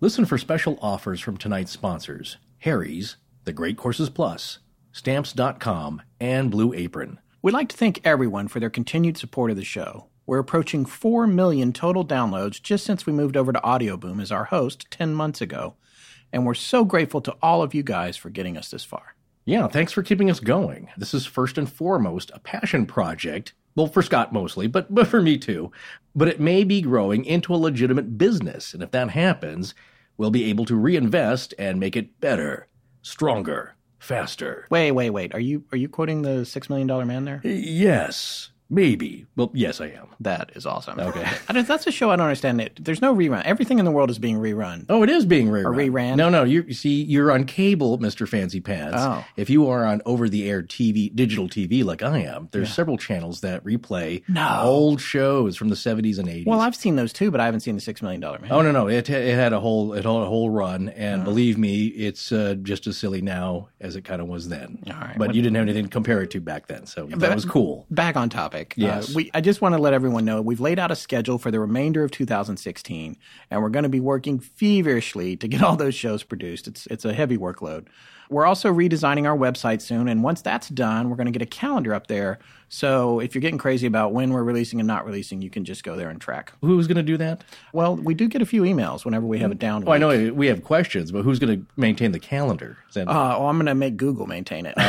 Listen for special offers from tonight's sponsors, Harry's, The Great Courses Plus, Stamps.com, and Blue Apron. We'd like to thank everyone for their continued support of the show. We're approaching 4 million total downloads just since we moved over to Audioboom as our host 10 months ago. And we're so grateful to all of you guys for getting us this far. Yeah, thanks for keeping us going. This is first and foremost a passion project. Well, for Scott mostly, but for me too. But it may be growing into a legitimate business. And if that happens, we'll be able to reinvest and make it better, stronger, faster. Wait. Are you quoting the $6 Million Man there? Yes. Maybe. Well, yes, I am. That is awesome. Okay. That's a show I don't understand. There's no rerun. Everything in the world is being rerun. Oh, it is being rerun. Or reran? No. You see, you're on cable, Mr. Fancy Pants. Oh. If you are on over-the-air TV, digital TV like I am, there's several channels that replay old shows from the 70s and 80s. Well, I've seen those too, but I haven't seen the $6 Million Man. Oh, no. It had a whole run, and believe me, it's just as silly now as it kind of was then. All right. But you didn't have anything to compare it to back then, so that was cool. Back on topic. Yes. I just want to let everyone know we've laid out a schedule for the remainder of 2016, and we're going to be working feverishly to get all those shows produced. It's a heavy workload. We're also redesigning our website soon, and once that's done, we're going to get a calendar up there. So if you're getting crazy about when we're releasing and not releasing, you can just go there and track. Who's going to do that? Well, we do get a few emails whenever we have a down week. Oh, I know we have questions, but who's going to maintain the calendar? I'm going to make Google maintain it.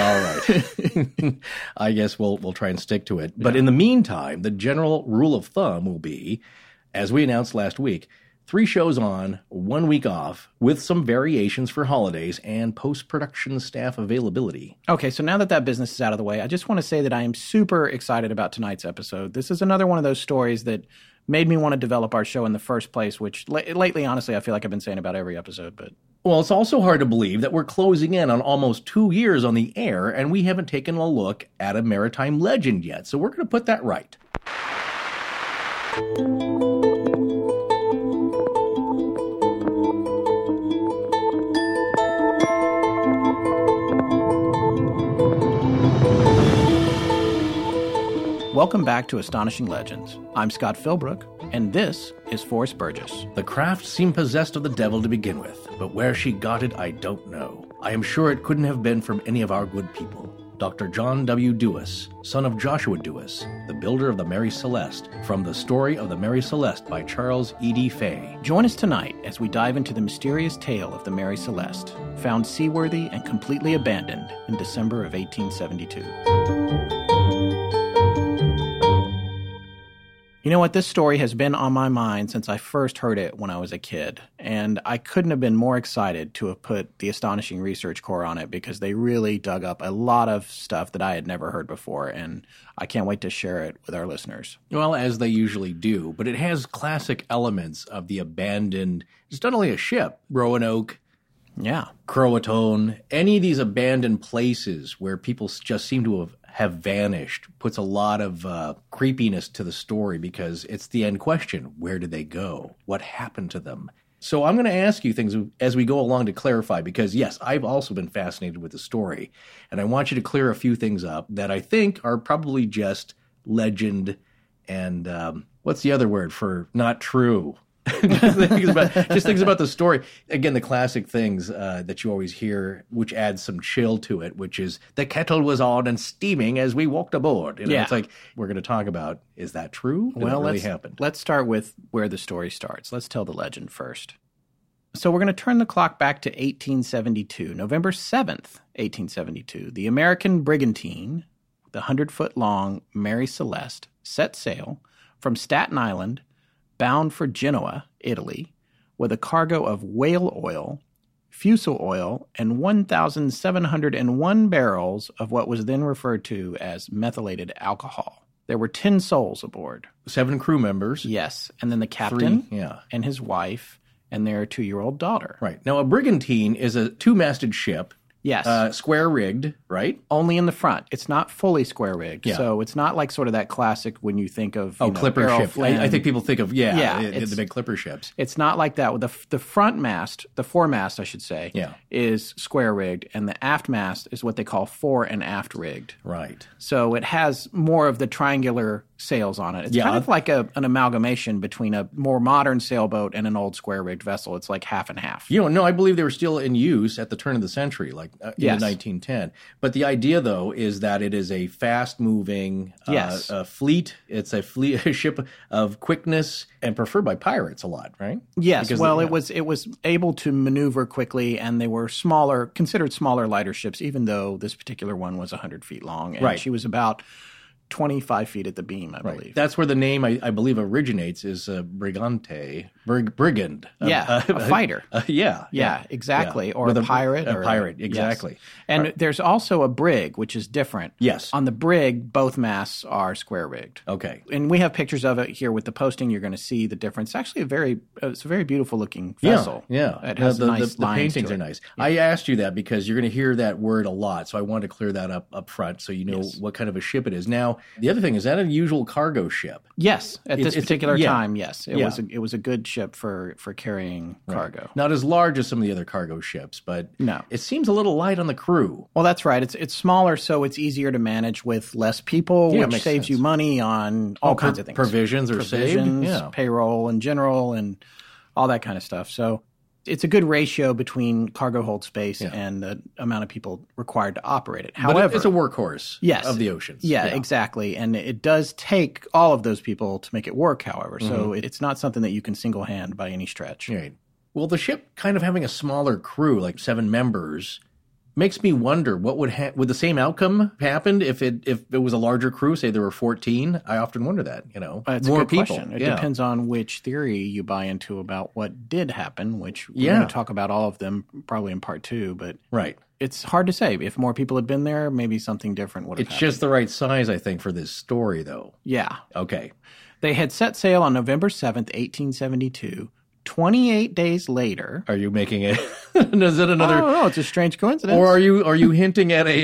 All right. I guess we'll try and stick to it. But in the meantime, the general rule of thumb will be, as we announced last week, 3 shows on, 1 week off, with some variations for holidays and post-production staff availability. Okay, so now that business is out of the way, I just want to say that I am super excited about tonight's episode. This is another one of those stories that made me want to develop our show in the first place, which lately, honestly, I feel like I've been saying about every episode. But well, it's also hard to believe that we're closing in on almost 2 years on the air, and we haven't taken a look at a maritime legend yet. So we're going to put that right. Welcome back to Astonishing Legends. I'm Scott Philbrook, and this is Forrest Burgess. The craft seemed possessed of the devil to begin with, but where she got it, I don't know. I am sure it couldn't have been from any of our good people. Dr. John W. Dewis, son of Joshua Dewis, the builder of the Mary Celeste, from The Story of the Mary Celeste by Charles E.D. Fay. Join us tonight as we dive into the mysterious tale of the Mary Celeste, found seaworthy and completely abandoned in December of 1872. You know what? This story has been on my mind since I first heard it when I was a kid, and I couldn't have been more excited to have put the Astonishing Research Corps on it because they really dug up a lot of stuff that I had never heard before, and I can't wait to share it with our listeners. Well, as they usually do, but it has classic elements of the abandoned, it's not only a ship, Roanoke, Croatoan, any of these abandoned places where people just seem to have vanished puts a lot of creepiness to the story because it's the end question. Where did they go? What happened to them? So I'm going to ask you things as we go along to clarify because, yes, I've also been fascinated with the story. And I want you to clear a few things up that I think are probably just legend and what's the other word for not true? just things about the story. Again, the classic things that you always hear, which adds some chill to it, which is the kettle was on and steaming as we walked aboard. You know, it's like we're going to talk about, is that true? Did that really happen? Let's start with where the story starts. Let's tell the legend first. So we're going to turn the clock back to 1872, November 7th, 1872. The American brigantine, the 100-foot-long Mary Celeste, set sail from Staten Island bound for Genoa, Italy, with a cargo of whale oil, fusel oil, and 1,701 barrels of what was then referred to as methylated alcohol. There were 10 souls aboard. 7 crew members. Yes, and then the captain 3, and his wife and their 2-year-old daughter. Right. Now, a brigantine is a 2-masted ship. Yes. Square-rigged, right? Only in the front. It's not fully square-rigged. Yeah. So it's not like sort of that classic when you think of clipper ship. I think people think of, the big clipper ships. It's not like that. The front mast, the foremast, I should say, is square-rigged, and the aft mast is what they call fore and aft rigged. Right. So it has more of the triangular sails on it. It's kind of like an amalgamation between a more modern sailboat and an old square-rigged vessel. It's like half and half. No, I believe they were still in use at the turn of the century, like in 1910. But the idea, though, is that it is a fast-moving fleet. It's a ship of quickness and preferred by pirates a lot, right? Yes. Because it was able to maneuver quickly, and they were considered smaller, lighter ships, even though this particular one was 100 feet long. And she was about 25 feet at the beam, I believe. That's where the name, I believe, originates, is brigante, brigand. A fighter. Yeah, exactly. Yeah. Or a pirate. A pirate, exactly. Yes. And there's also a brig, which is different. Yes. On the brig, both masts are square-rigged. Okay. And we have pictures of it here with the posting. You're going to see the difference. It's actually it's a very beautiful-looking vessel. Yeah. It has nice the paintings are nice. Yeah. I asked you that because you're going to hear that word a lot, so I wanted to clear that up front so you know what kind of a ship it is. Now, the other thing, is that a usual cargo ship? Yes. At this particular time, yes. It was a good ship for carrying cargo. Not as large as some of the other cargo ships, but it seems a little light on the crew. Well, that's right. It's smaller, so it's easier to manage with less people, which saves you money on all kinds of things. Provisions are saved. Payroll in general, and all that kind of stuff. So it's a good ratio between cargo hold space and the amount of people required to operate it. However, but it's a workhorse of the oceans. Yeah, exactly. And it does take all of those people to make it work, however. So it's not something that you can single-hand by any stretch. Right. Well, the ship kind of having a smaller crew, like 7 members, makes me wonder what would the same outcome happen if it was a larger crew? Say there were 14. I often wonder that. It's more a good people. Question. It depends on which theory you buy into about what did happen. Which we're going to talk about all of them probably in part 2. But it's hard to say. If more people had been there, maybe something different would have happened. It's just the right size, I think, for this story, though. Yeah. Okay. They had set sail on November 7th, 1872. 28 days later. Are you making it? Is it another? I don't know. It's a strange coincidence. Or are you hinting at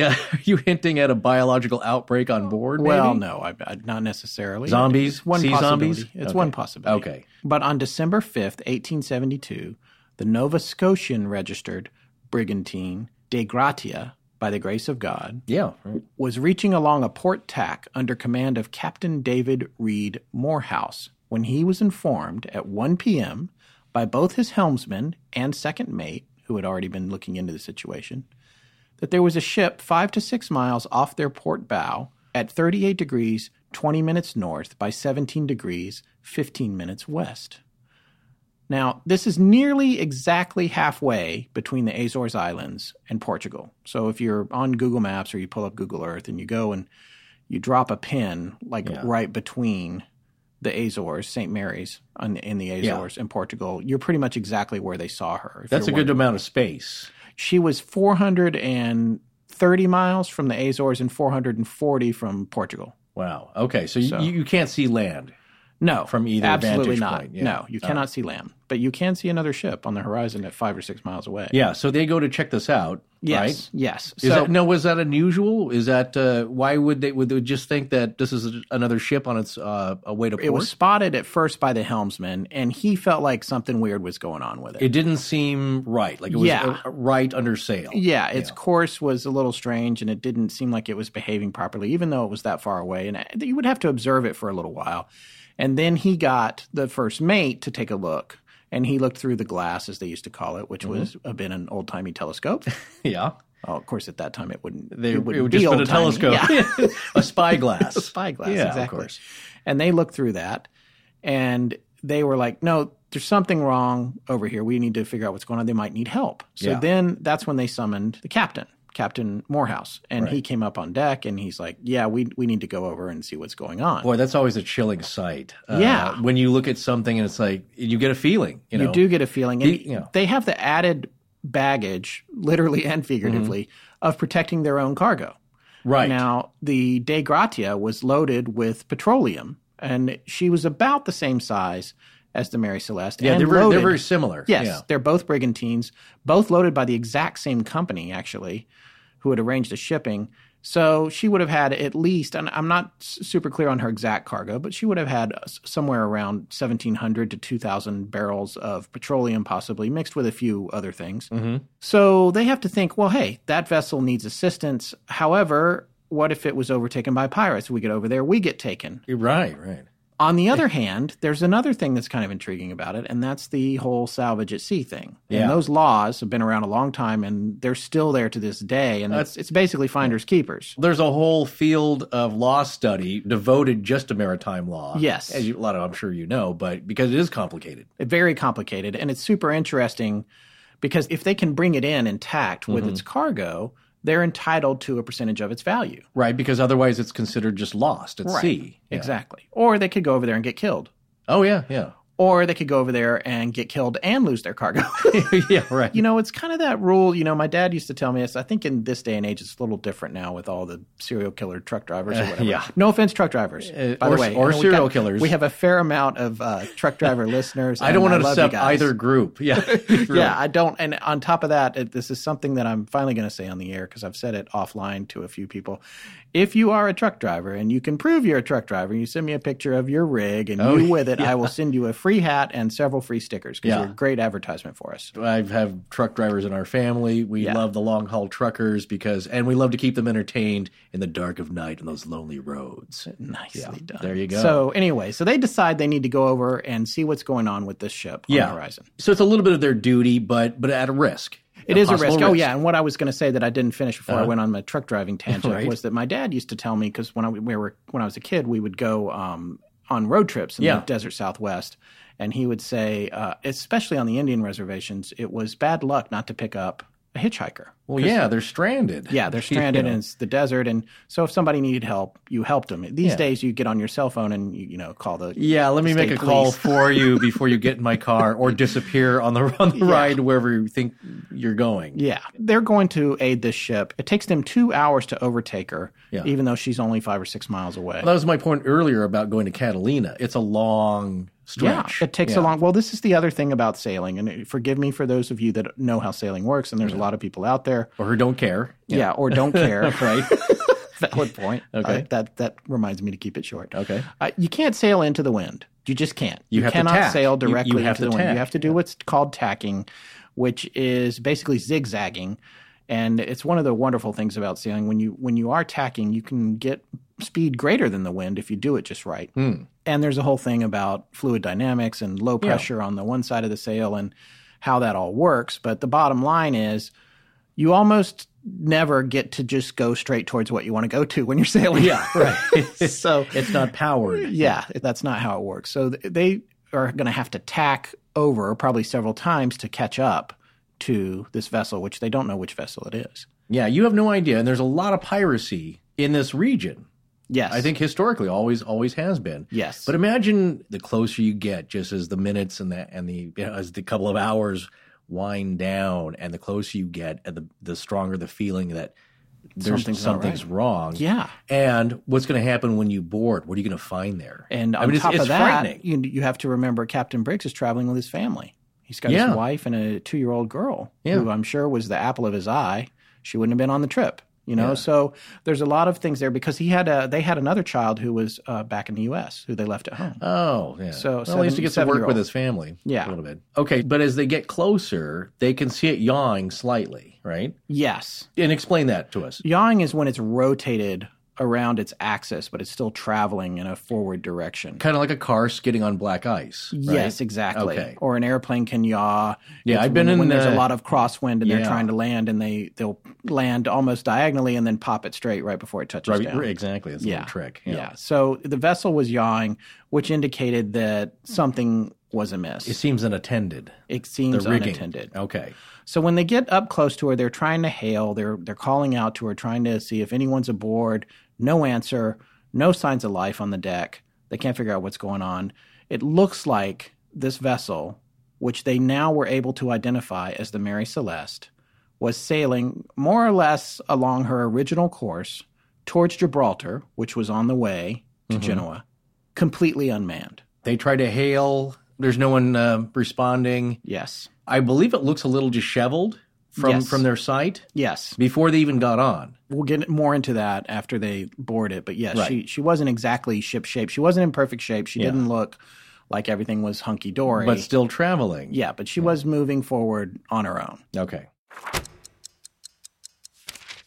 a biological outbreak on board? Maybe? Well, no, not necessarily. Zombies, Zombies. It's one possibility. Okay. But on December 5th, 1872, the Nova Scotian registered brigantine Dei Gratia, by the grace of God, was reaching along a port tack under command of Captain David Reed Morehouse when he was informed at 1 p.m. by both his helmsman and second mate, who had already been looking into the situation, that there was a ship 5 to 6 miles off their port bow at 38 degrees 20 minutes north by 17 degrees 15 minutes west. Now, this is nearly exactly halfway between the Azores Islands and Portugal. So if you're on Google Maps or you pull up Google Earth and you go and you drop a pin right between the Azores, St. Mary's in the Azores in Portugal, you're pretty much exactly where they saw her. That's a good amount of space. She was 430 miles from the Azores and 440 from Portugal. Wow. Okay. So you can't see land. No. From either absolutely vantage not. point. Yeah. No, you cannot see land. But you can see another ship on the horizon at 5 or 6 miles away. Yeah. So they go to check this out. Right? Yes. Was that unusual? Is that why would they just think that this is another ship on its way to port? It was spotted at first by the helmsman, and he felt like something weird was going on with it. It didn't seem right, like it was right under sail. Yeah, its course was a little strange, and it didn't seem like it was behaving properly, even though it was that far away. And you would have to observe it for a little while. And then he got the first mate to take a look. And he looked through the glass, as they used to call it, which would have been an old-timey telescope. Yeah. Oh, of course, at that time it wouldn't. It would just been a telescope, a spyglass, a spyglass, exactly. Of course. And they looked through that, and they were like, "No, there's something wrong over here. We need to figure out what's going on. They might need help." So then that's when they summoned the Captain Morehouse, and he came up on deck, and he's like, "Yeah, we need to go over and see what's going on." Boy, that's always a chilling sight. When you look at something and it's like you get a feeling. You do get a feeling, and they have the added baggage, literally and figuratively, of protecting their own cargo. Right. Now, the Dei Gratia was loaded with petroleum, and she was about the same size as the Mary Celeste. Yeah, and they're very similar. Yes, they're both brigantines, both loaded by the exact same company, actually, who had arranged the shipping. So she would have had at least, and I'm not super clear on her exact cargo, but she would have had somewhere around 1,700 to 2,000 barrels of petroleum, possibly mixed with a few other things. Mm-hmm. So they have to think, well, hey, that vessel needs assistance. However, what if it was overtaken by pirates? We get over there, we get taken. Right. On the other hand, there's another thing that's kind of intriguing about it, and that's the whole salvage at sea thing. Yeah. And those laws have been around a long time, and they're still there to this day, and it's basically finders keepers. There's a whole field of law study devoted just to maritime law. Yes. As I'm sure you know, but because it is complicated. Very complicated, and it's super interesting because if they can bring it in intact with its cargo, they're entitled to a percentage of its value. Right, because otherwise it's considered just lost at sea. Yeah. Exactly. Or they could go over there and get killed. Oh, yeah. Or they could go over there and get killed and lose their cargo. Yeah, right. It's kind of that rule. My dad used to tell me this. I think in this day and age, it's a little different now with all the serial killer truck drivers or whatever. Yeah. No offense, truck drivers, by the way. Or serial killers. We have a fair amount of truck driver listeners. I don't want to accept either group. Yeah. Yeah, I don't. And on top of that, this is something that I'm finally going to say on the air because I've said it offline to a few people. If you are a truck driver and you can prove you're a truck driver, you send me a picture of your rig and you with it, I will send you a free hat and several free stickers because you're a great advertisement for us. I have truck drivers in our family. We love the long haul truckers and we love to keep them entertained in the dark of night on those lonely roads. Nicely done. There you go. So anyway, they decide they need to go over and see what's going on with this ship on the horizon. So it's a little bit of their duty, but at a risk. It is a risk. Oh, yeah. And what I was going to say that I didn't finish before I went on my truck driving tangent was that my dad used to tell me, because when I was a kid, we would go on road trips in the desert Southwest. And he would say, especially on the Indian reservations, it was bad luck not to pick up a hitchhiker. Well, yeah, they're stranded. Yeah, they're stranded and it's the desert. And so if somebody needed help, you helped them. These days you get on your cell phone and you call the let me make a call for you before you get in my car or disappear on the ride wherever you think you're going. Yeah, they're going to aid this ship. It takes them 2 hours to overtake her, even though she's only 5 or 6 miles away. Well, that was my point earlier about going to Catalina. It's a long stretch. Yeah, it takes a long... Well, this is the other thing about sailing, and forgive me for those of you that know how sailing works, and there's a lot of people out there. Or who don't care. Yeah, or don't care. Right. Valid point. Okay. That reminds me to keep it short. Okay. You can't sail into the wind. You just can't. You cannot sail directly into the wind. Tack. You have to do what's called tacking, which is basically zigzagging. And it's one of the wonderful things about sailing. When you are tacking, you can get speed greater than the wind if you do it just right. And there's a whole thing about fluid dynamics and low pressure on the one side of the sail and how that all works. But the bottom line is you almost never get to just go straight towards what you want to go to when you're sailing. Yeah, right. So it's not powered. Yeah, that's not how it works. So they are going to have to tack over probably several times to catch up to this vessel, which they don't know which vessel it is. Yeah, you have no idea. And there's a lot of piracy in this region. Yes. I think historically always has been. Yes. But imagine the closer you get, just as the minutes and as the couple of hours wind down, and the closer you get, and the stronger the feeling that something's wrong. Yeah. And what's going to happen when you board? What are you going to find there? And on top of that, you have to remember Captain Briggs is traveling with his family. He's got his wife and a 2-year-old girl who I'm sure was the apple of his eye. She wouldn't have been on the trip. So there's a lot of things there because they had another child who was back in the U.S. who they left at home. Oh, yeah. So he used to get to work with his family a little bit. Okay, but as they get closer, they can see it yawing slightly, right? Yes. And explain that to us. Yawing is when it's rotated around its axis, but it's still traveling in a forward direction. Kind of like a car skidding on black ice. Right? Yes, exactly. Okay. Or an airplane can yaw. Yeah, I've been when there's a lot of crosswind and they're trying to land, and they'll land almost diagonally and then pop it straight right before it touches down. Exactly. That's a little trick. Yeah. So the vessel was yawing, which indicated that something was amiss. It seems unattended. It seems unattended. Okay. So when they get up close to her, they're trying to hail. They're calling out to her, trying to see if anyone's aboard. No answer. No signs of life on the deck. They can't figure out what's going on. It looks like this vessel, which they now were able to identify as the Mary Celeste, was sailing more or less along her original course towards Gibraltar, which was on the way to Genoa, completely unmanned. They try to hail. There's no one responding. Yes. I believe it looks a little disheveled from their sight. Yes. Before they even got on. We'll get more into that after they board it. But yes, she wasn't exactly ship shape. She wasn't in perfect shape. She didn't look like everything was hunky-dory. But still traveling. Yeah, but she was moving forward on her own. Okay.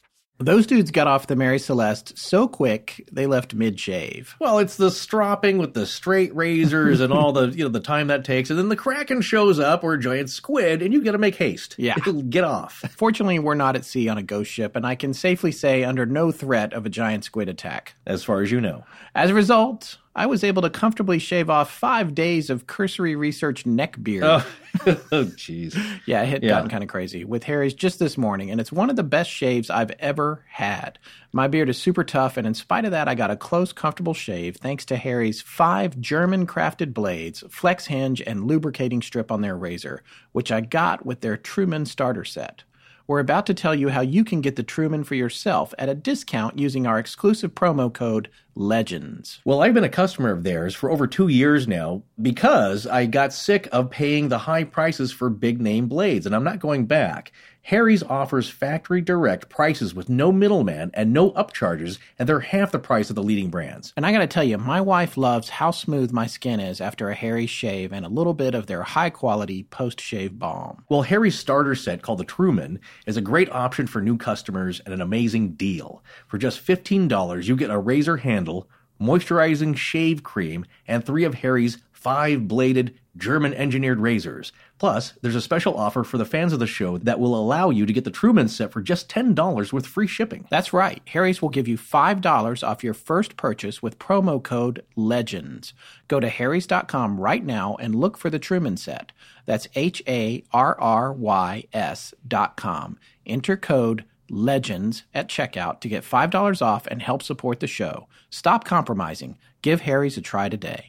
Those dudes got off the Mary Celeste so quick, they left mid-shave. Well, it's the stropping with the straight razors and all the, the time that takes. And then the Kraken shows up, or a giant squid, and you got to make haste. Yeah. Get off. Fortunately, we're not at sea on a ghost ship, and I can safely say under no threat of a giant squid attack. As far as you know. As a result, I was able to comfortably shave off 5 days of cursory research neck beard. Oh, jeez. Yeah, it had gotten kind of crazy with Harry's just this morning, and it's one of the best shaves I've ever had. My beard is super tough, and in spite of that, I got a close, comfortable shave thanks to Harry's 5 German-crafted blades, flex hinge, and lubricating strip on their razor, which I got with their Truman starter set. We're about to tell you how you can get the Truman for yourself at a discount using our exclusive promo code LEGENDS. Well, I've been a customer of theirs for over 2 years now because I got sick of paying the high prices for big-name blades, and I'm not going back. Harry's offers factory direct prices with no middleman and no upcharges, and they're half the price of the leading brands. And I gotta tell you, my wife loves how smooth my skin is after a Harry's shave and a little bit of their high-quality post-shave balm. Well, Harry's starter set, called the Truman, is a great option for new customers and an amazing deal. For just $15, you get a razor handle, moisturizing shave cream, and 3 of Harry's 5-bladed German-engineered razors. Plus, there's a special offer for the fans of the show that will allow you to get the Truman set for just $10 with free shipping. That's right. Harry's will give you $5 off your first purchase with promo code LEGENDS. Go to harrys.com right now and look for the Truman set. That's HARRYS.com. Enter code LEGENDS at checkout to get $5 off and help support the show. Stop compromising. Give Harry's a try today.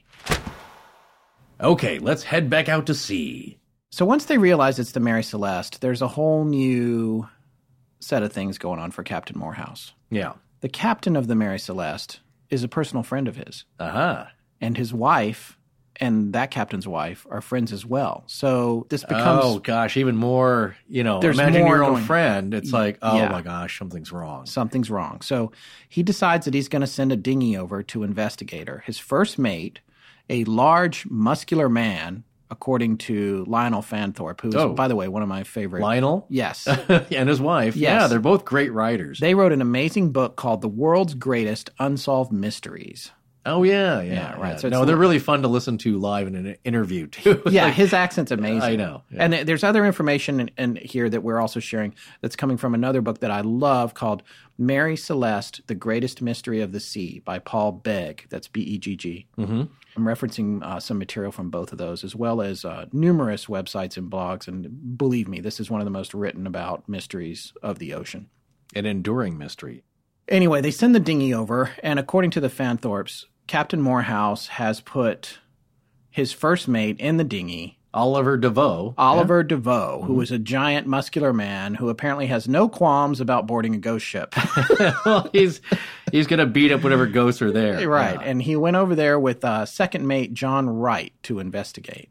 Okay, let's head back out to sea. So once they realize it's the Mary Celeste, there's a whole new set of things going on for Captain Morehouse. Yeah. The captain of the Mary Celeste is a personal friend of his. Uh-huh. And his wife and that captain's wife are friends as well. So this becomes... Oh, gosh, even more, there's imagine more your own going, friend. It's like, oh, yeah. my gosh, something's wrong. Something's wrong. So he decides that he's going to send a dinghy over to investigate her. His first mate, a large, muscular man, according to Lionel Fanthorpe, who's, by the way, one of my favorite... Lionel? Yes. And his wife. Yes. Yeah, they're both great writers. They wrote an amazing book called The World's Greatest Unsolved Mysteries. Oh, yeah, right. Yeah. So no, they're really fun to listen to live in an interview, too. Yeah, his accent's amazing. I know. Yeah. And there's other information in here that we're also sharing that's coming from another book that I love called Mary Celeste, The Greatest Mystery of the Sea by Paul Begg. That's B-E-G-G. Mm-hmm. I'm referencing some material from both of those, as well as numerous websites and blogs. And believe me, this is one of the most written about mysteries of the ocean. An enduring mystery. Anyway, they send the dinghy over, and according to the Fanthorpes, Captain Morehouse has put his first mate in the dinghy, Oliver DeVoe. DeVoe, who is a giant muscular man who apparently has no qualms about boarding a ghost ship. Well, he's going to beat up whatever ghosts are there. Right. Yeah. And he went over there with second mate John Wright to investigate.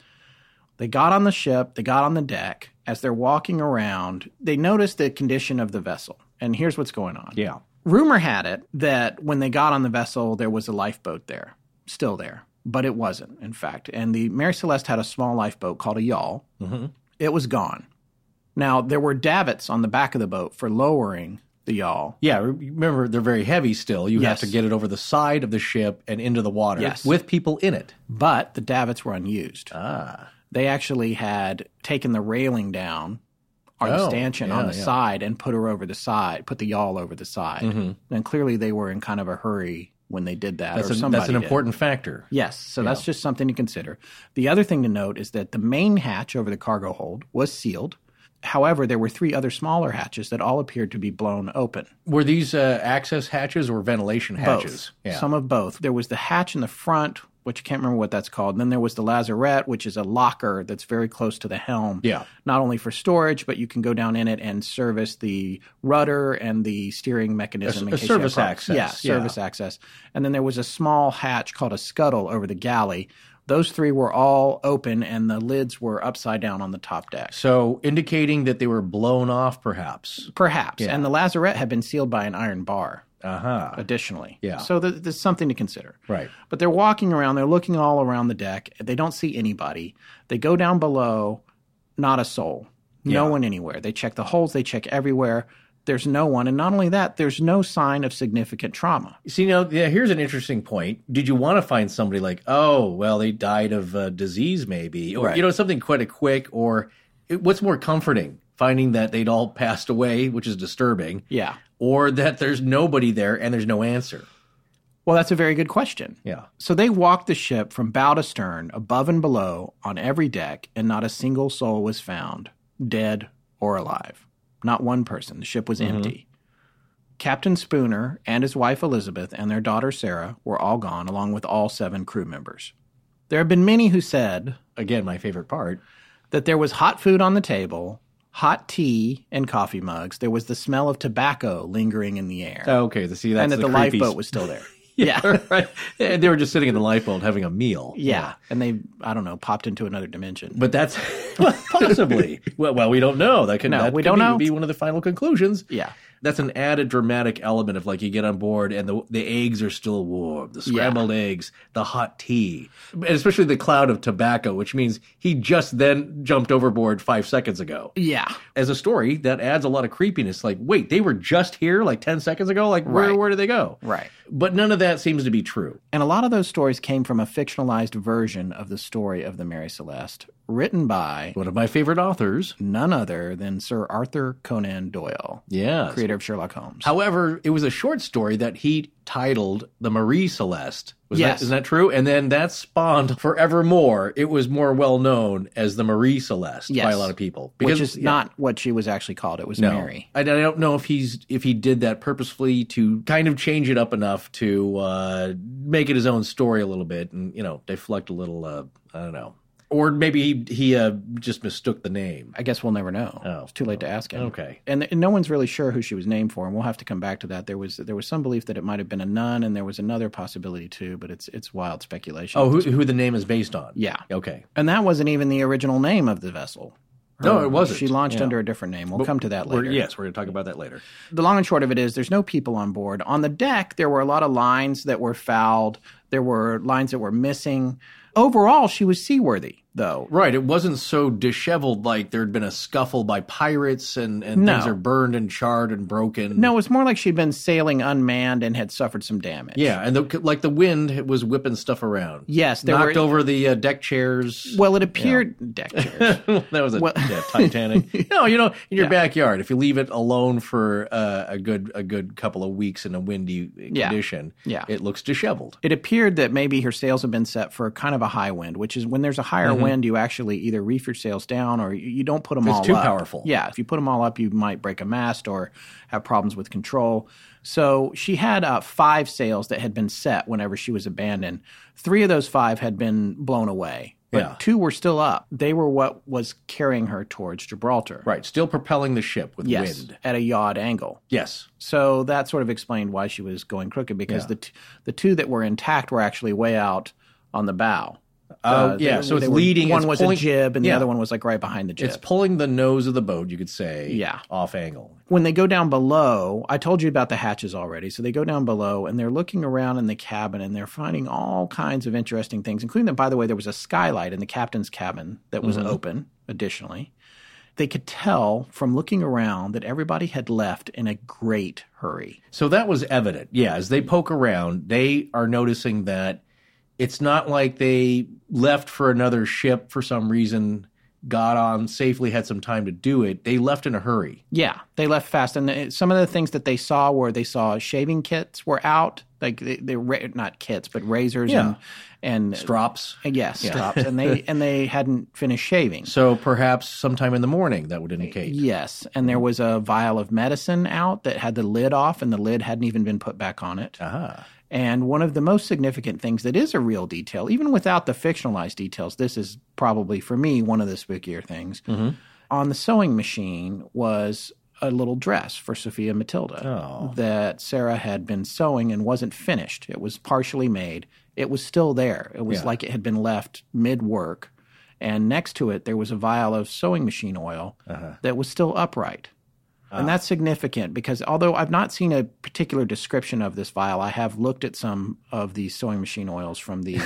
They got on the ship. They got on the deck. As they're walking around, they noticed the condition of the vessel. And here's what's going on. Yeah. Rumor had it that when they got on the vessel, there was a lifeboat there, still there. But it wasn't, in fact. And the Mary Celeste had a small lifeboat called a yawl. Mm-hmm. It was gone. Now, there were davits on the back of the boat for lowering the yawl. Yeah, remember, they're very heavy still. You have to get it over the side of the ship and into the water with people in it. But the davits were unused. Ah. They actually had taken the railing down, or the stanchion on the side, and put the yawl over the side. Mm-hmm. And clearly they were in kind of a hurry when they did that. That's an important factor. Yes, so that's just something to consider. The other thing to note is that the main hatch over the cargo hold was sealed. However, there were 3 other smaller hatches that all appeared to be blown open. Were these access hatches or ventilation hatches? Both. Yeah. Some of both. There was the hatch in the front, which I can't remember what that's called. And then there was the lazarette, which is a locker that's very close to the helm. Yeah. Not only for storage, but you can go down in it and service the rudder and the steering mechanism. A service access. Yeah, service access. And then there was a small hatch called a scuttle over the galley. Those 3 were all open, and the lids were upside down on the top deck. So indicating that they were blown off, perhaps. Perhaps. Yeah. And the lazarette had been sealed by an iron bar. Additionally. Yeah. So there's something to consider. Right. But they're walking around. They're looking all around the deck. They don't see anybody. They go down below. Not a soul. No one anywhere. They check the holes. They check everywhere. There's no one. And not only that, there's no sign of significant trauma. See, now, here's an interesting point. Did you want to find somebody like, oh, well, they died of disease maybe, or, Right. Something quite quick, or what's more comforting? Finding that they'd all passed away, which is disturbing. Yeah. Or that there's nobody there and there's no answer. Well, that's a very good question. Yeah. So they walked the ship from bow to stern, above and below, on every deck, and not a single soul was found, dead or alive. Not one person. The ship was empty. Captain Spooner and his wife Elizabeth and their daughter Sarah were all gone, along with all 7 crew members. There have been many who said, Again, my favorite part. that there was hot food on the table, hot tea and coffee mugs. There was the smell of tobacco lingering in the air. Oh, okay. See, that's and that the creepy lifeboat was still there. Yeah. Right. And they were just sitting in the lifeboat having a meal. Yeah. And they, I don't know, popped into another dimension. But that's possibly. well, we don't know. That could be one of the final conclusions. Yeah. That's an added dramatic element of, like, you get on board and the eggs are still warm, the scrambled eggs, the hot tea, and especially the cloud of tobacco, which means he just then jumped overboard 5 seconds ago. Yeah. As a story, that adds a lot of creepiness. Like, wait, they were just here like 10 seconds ago? Like, where did they go? Right. But none of that seems to be true. And a lot of those stories came from a fictionalized version of the story of the Mary Celeste, written by One of my favorite authors. none other than Sir Arthur Conan Doyle, Yes. creator of Sherlock Holmes. However, it was a short story that he titled The Marie Celeste. Yes. Isn't that true? And then that spawned forevermore. It was more well known as the Marie Celeste by a lot of people. Which is not what she was actually called. It was Mary. I don't know if he did that purposefully to kind of change it up enough to make it his own story a little bit and, deflect a little, I don't know. Or maybe he just mistook the name. I guess we'll never know. Oh. It's too late to ask him. Okay. And no one's really sure who she was named for, and we'll have to come back to that. There was some belief that it might have been a nun, and there was another possibility too, but it's wild speculation. Oh, who the name is based on? Yeah. Okay. And that wasn't even the original name of the vessel. No, it wasn't. She launched under a different name. We'll come to that later. We're going to talk about that later. The long and short of it is there's no people on board. On the deck, there were a lot of lines that were fouled. There were lines that were missing. Overall, she was seaworthy, though. Right. It wasn't so disheveled like there'd been a scuffle by pirates and things are burned and charred and broken. No, it was more like she'd been sailing unmanned and had suffered some damage. Yeah, and the wind was whipping stuff around. Yes. Knocked over the deck chairs. Well, it appeared... Deck chairs. That was Titanic. No, in your backyard, if you leave it alone for a good couple of weeks in a windy condition, it looks disheveled. It appeared that maybe her sails had been set for kind of a high wind, which is when there's a higher wind, you actually either reef your sails down or you don't put them all up. It's too powerful. Yeah, if you put them all up, you might break a mast or have problems with control. So she had 5 sails that had been set whenever she was abandoned. 3 of those 5 had been blown away, but 2 were still up. They were what was carrying her towards Gibraltar. Right, still propelling the ship with wind. At a yaw angle. Yes. So that sort of explained why she was going crooked, because the 2 that were intact were actually way out on the bow. So it's leading. One was a jib, and the other one was like right behind the jib. It's pulling the nose of the boat, you could say, off angle. When they go down below, I told you about the hatches already. So they go down below, and they're looking around in the cabin, and they're finding all kinds of interesting things, including that, by the way, there was a skylight in the captain's cabin that was open, additionally. They could tell from looking around that everybody had left in a great hurry. So that was evident. Yeah, as they poke around, they are noticing that it's not like they left for another ship for some reason, got on safely, had some time to do it. They left in a hurry. Yeah, they left fast. And some of the things that they saw were shaving kits were out. Like they not kits, but razors and strops. Strops. And they hadn't finished shaving. So perhaps sometime in the morning that would indicate. Yes. And there was a vial of medicine out that had the lid off, and the lid hadn't even been put back on it. And one of the most significant things that is a real detail, even without the fictionalized details, this is probably, for me, one of the spookier things. On the sewing machine was a little dress for Sophia Matilda that Sarah had been sewing and wasn't finished. It was partially made. It was still there. It was like it had been left mid-work. And next to it, there was a vial of sewing machine oil that was still upright. And that's significant because although I've not seen a particular description of this vial, I have looked at some of these sewing machine oils from the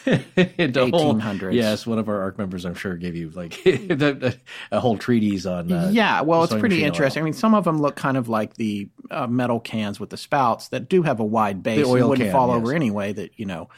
1800s. Yes, one of our ARC members, I'm sure, gave you like a whole treatise on it's pretty interesting. Oil. I mean, some of them look kind of like the metal cans with the spouts that do have a wide base. The oil and wouldn't can, fall yes. over anyway. That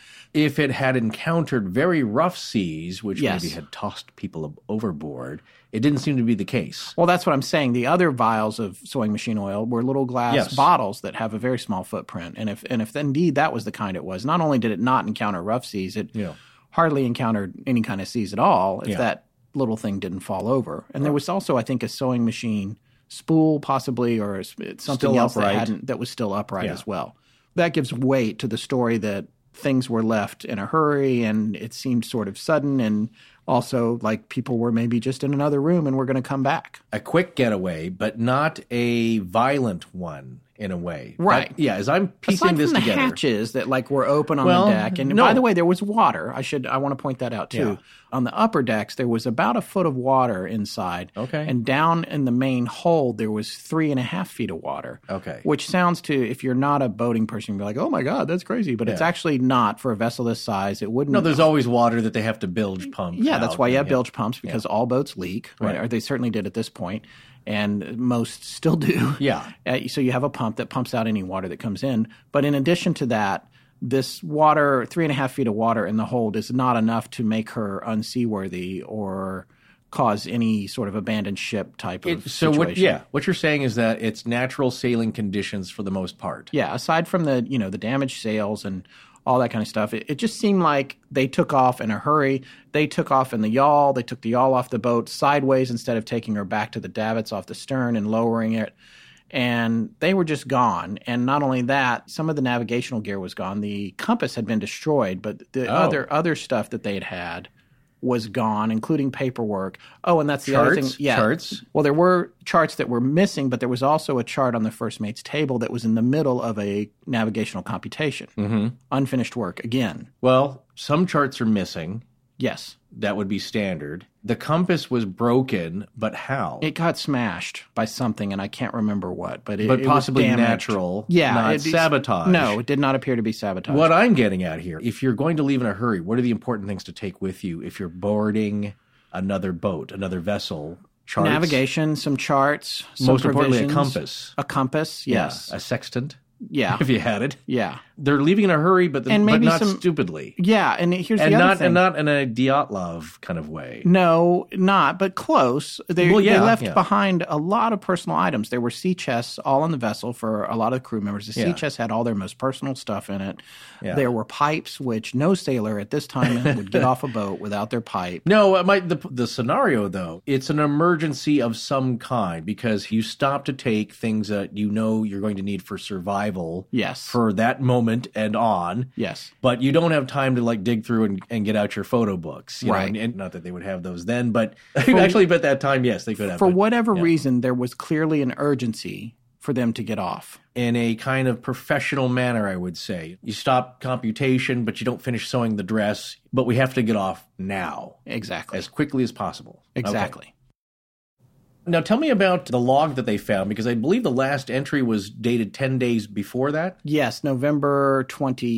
if it had encountered very rough seas, which Yes. maybe had tossed people overboard, it didn't seem to be the case. Well, that's what I'm saying. The other vials of sewing machine oil were little glass Yes. bottles that have a very small footprint. And if indeed that was the kind it was, not only did it not encounter rough seas, it hardly encountered any kind of seas at all if that little thing didn't fall over. And there was also, I think, a sewing machine spool possibly or something Still else upright. that was still upright as well. That gives weight to the story that things were left in a hurry and it seemed sort of sudden and also like people were maybe just in another room and were going to come back. A quick getaway, but not a violent one in a way. Right. As I'm piecing Aside this from the together. hatches that were open on the deck. And by the way, there was water. I want to point that out too. Yeah. On the upper decks, there was about a foot of water inside. Okay. And down in the main hold, there was 3.5 feet of water. Okay. Which sounds if you're not a boating person, you'd be like, oh my God, that's crazy. But it's actually not for a vessel this size. It wouldn't. No, there's always water that they have to bilge pump. Yeah, that's why you have bilge pumps because all boats leak. Right. Or they certainly did at this point. And most still do. Yeah. So you have a pump that pumps out any water that comes in. But in addition to that, this water, 3.5 feet of water in the hold is not enough to make her unseaworthy or cause any sort of abandoned ship type of situation. What you're saying is that it's natural sailing conditions for the most part. Yeah, aside from the damaged sails and all that kind of stuff. It just seemed like they took off in a hurry. They took off in the yawl. They took the yawl off the boat sideways instead of taking her back to the davits off the stern and lowering it. And they were just gone. And not only that, some of the navigational gear was gone. The compass had been destroyed, but the other stuff that they had was gone, including paperwork. Oh, and that's the other thing. Yeah. Charts? Well, there were charts that were missing, but there was also a chart on the first mate's table that was in the middle of a navigational computation. Mm-hmm. Unfinished work again. Well, some charts are missing. Yes. That would be standard. The compass was broken, but how? It got smashed by something, and I can't remember what. But possibly it was damaged. Natural, yeah, not sabotage. No, it did not appear to be sabotage. What I'm getting at here, if you're going to leave in a hurry, what are the important things to take with you if you're boarding another boat, another vessel? Charts? Navigation, some charts, some most importantly, a provisions. compass. A compass, yes. Yeah, a sextant. Yeah. If you had it. Yeah. They're leaving in a hurry, but not some, stupidly. Yeah, and here's the other thing. And not in a Dyatlov kind of way. No, not, but close. They left behind a lot of personal items. There were sea chests all on the vessel for a lot of crew members. The sea chests had all their most personal stuff in it. Yeah. There were pipes, which no sailor at this time would get off a boat without their pipe. No, the scenario, though, it's an emergency of some kind because you stop to take things that you know you're going to need for survival. Yes. For that moment and on. Yes. But you don't have time to dig through and get out your photo books. You right. know, and not that they would have those then, but actually at that time, yes, they could have. For whatever reason, there was clearly an urgency for them to get off. In a kind of professional manner, I would say. You stop computation, but you don't finish sewing the dress, but we have to get off now. Exactly. As quickly as possible. Exactly. Okay. Now, tell me about the log that they found, because I believe the last entry was dated 10 days before that? Yes, November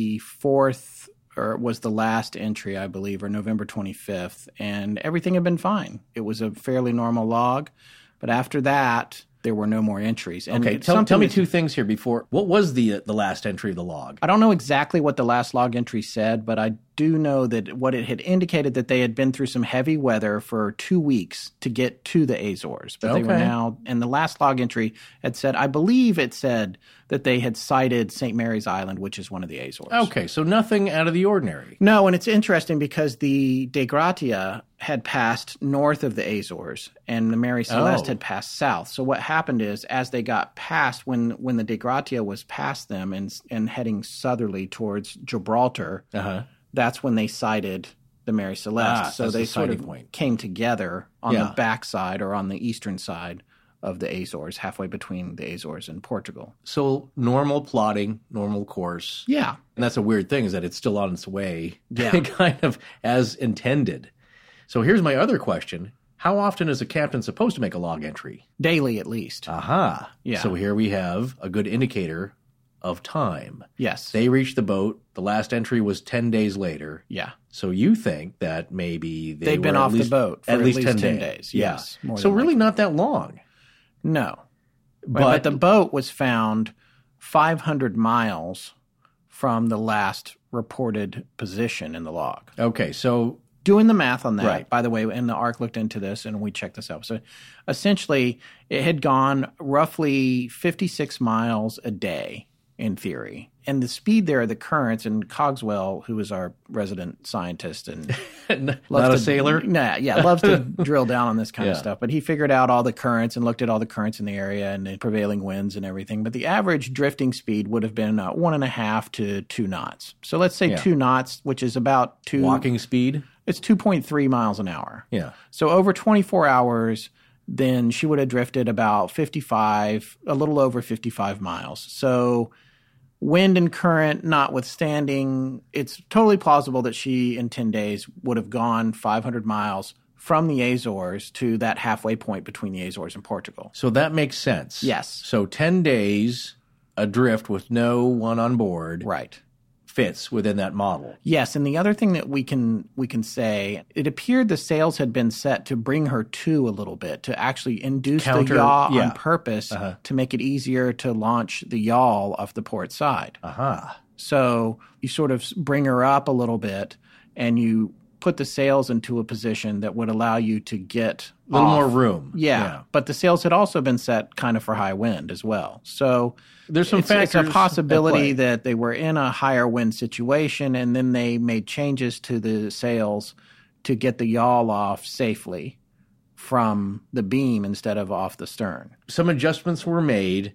24th was the last entry, I believe, or November 25th, and everything had been fine. It was a fairly normal log, but after that, there were no more entries. And okay, tell me two things here before. What was the last entry of the log? I don't know exactly what the last log entry said, but I do know that what it had indicated that they had been through some heavy weather for 2 weeks to get to the Azores. But they were now, and the last log entry had said, I believe it said that they had sighted St. Mary's Island, which is one of the Azores. Okay, so nothing out of the ordinary. No, and it's interesting because the De Gratia had passed north of the Azores and the Mary Celeste had passed south. So what happened is as they got past, when the De Gratia was past them and heading southerly towards Gibraltar, that's when they sighted the Mary Celeste. So they sort of came together on the backside or on the eastern side of the Azores, halfway between the Azores and Portugal. So normal plotting, normal course. Yeah. And that's a weird thing is that it's still on its way kind of as intended. So here's my other question. How often is a captain supposed to make a log entry? Daily, at least. Aha. Yeah. So here we have a good indicator of time. Yes. They reached the boat. The last entry was 10 days later. Yeah. So you think that maybe they've been off the boat for at least 10 days. Yes. Yeah. So really not that long. No. But the boat was found 500 miles from the last reported position in the log. Okay, so doing the math on that, right. By the way, and the ARC looked into this and we checked this out. So essentially, it had gone roughly 56 miles a day in theory. And the speed there, the currents, and Cogswell, who is our resident scientist and not a sailor? Loves to drill down on this kind of stuff. But he figured out all the currents and looked at all the currents in the area and the prevailing winds and everything. But the average drifting speed would have been 1.5 to 2 knots. So let's say 2 knots, which is about 2... Walking speed? It's 2.3 miles an hour. Yeah. So over 24 hours, then she would have drifted about 55, a little over 55 miles. So wind and current notwithstanding, it's totally plausible that she, in 10 days, would have gone 500 miles from the Azores to that halfway point between the Azores and Portugal. So that makes sense. Yes. So 10 days adrift with no one on board. Right. Fits within that model. Yes, and the other thing that we can say, it appeared the sails had been set to bring her to a little bit, to actually induce the yaw on purpose to make it easier to launch the yawl off the port side. So you sort of bring her up a little bit, and you put the sails into a position that would allow you to get a little more room. Yeah, but the sails had also been set kind of for high wind as well. So there's some factors. It's a possibility that they were in a higher wind situation, and then they made changes to the sails to get the yawl off safely from the beam instead of off the stern. Some adjustments were made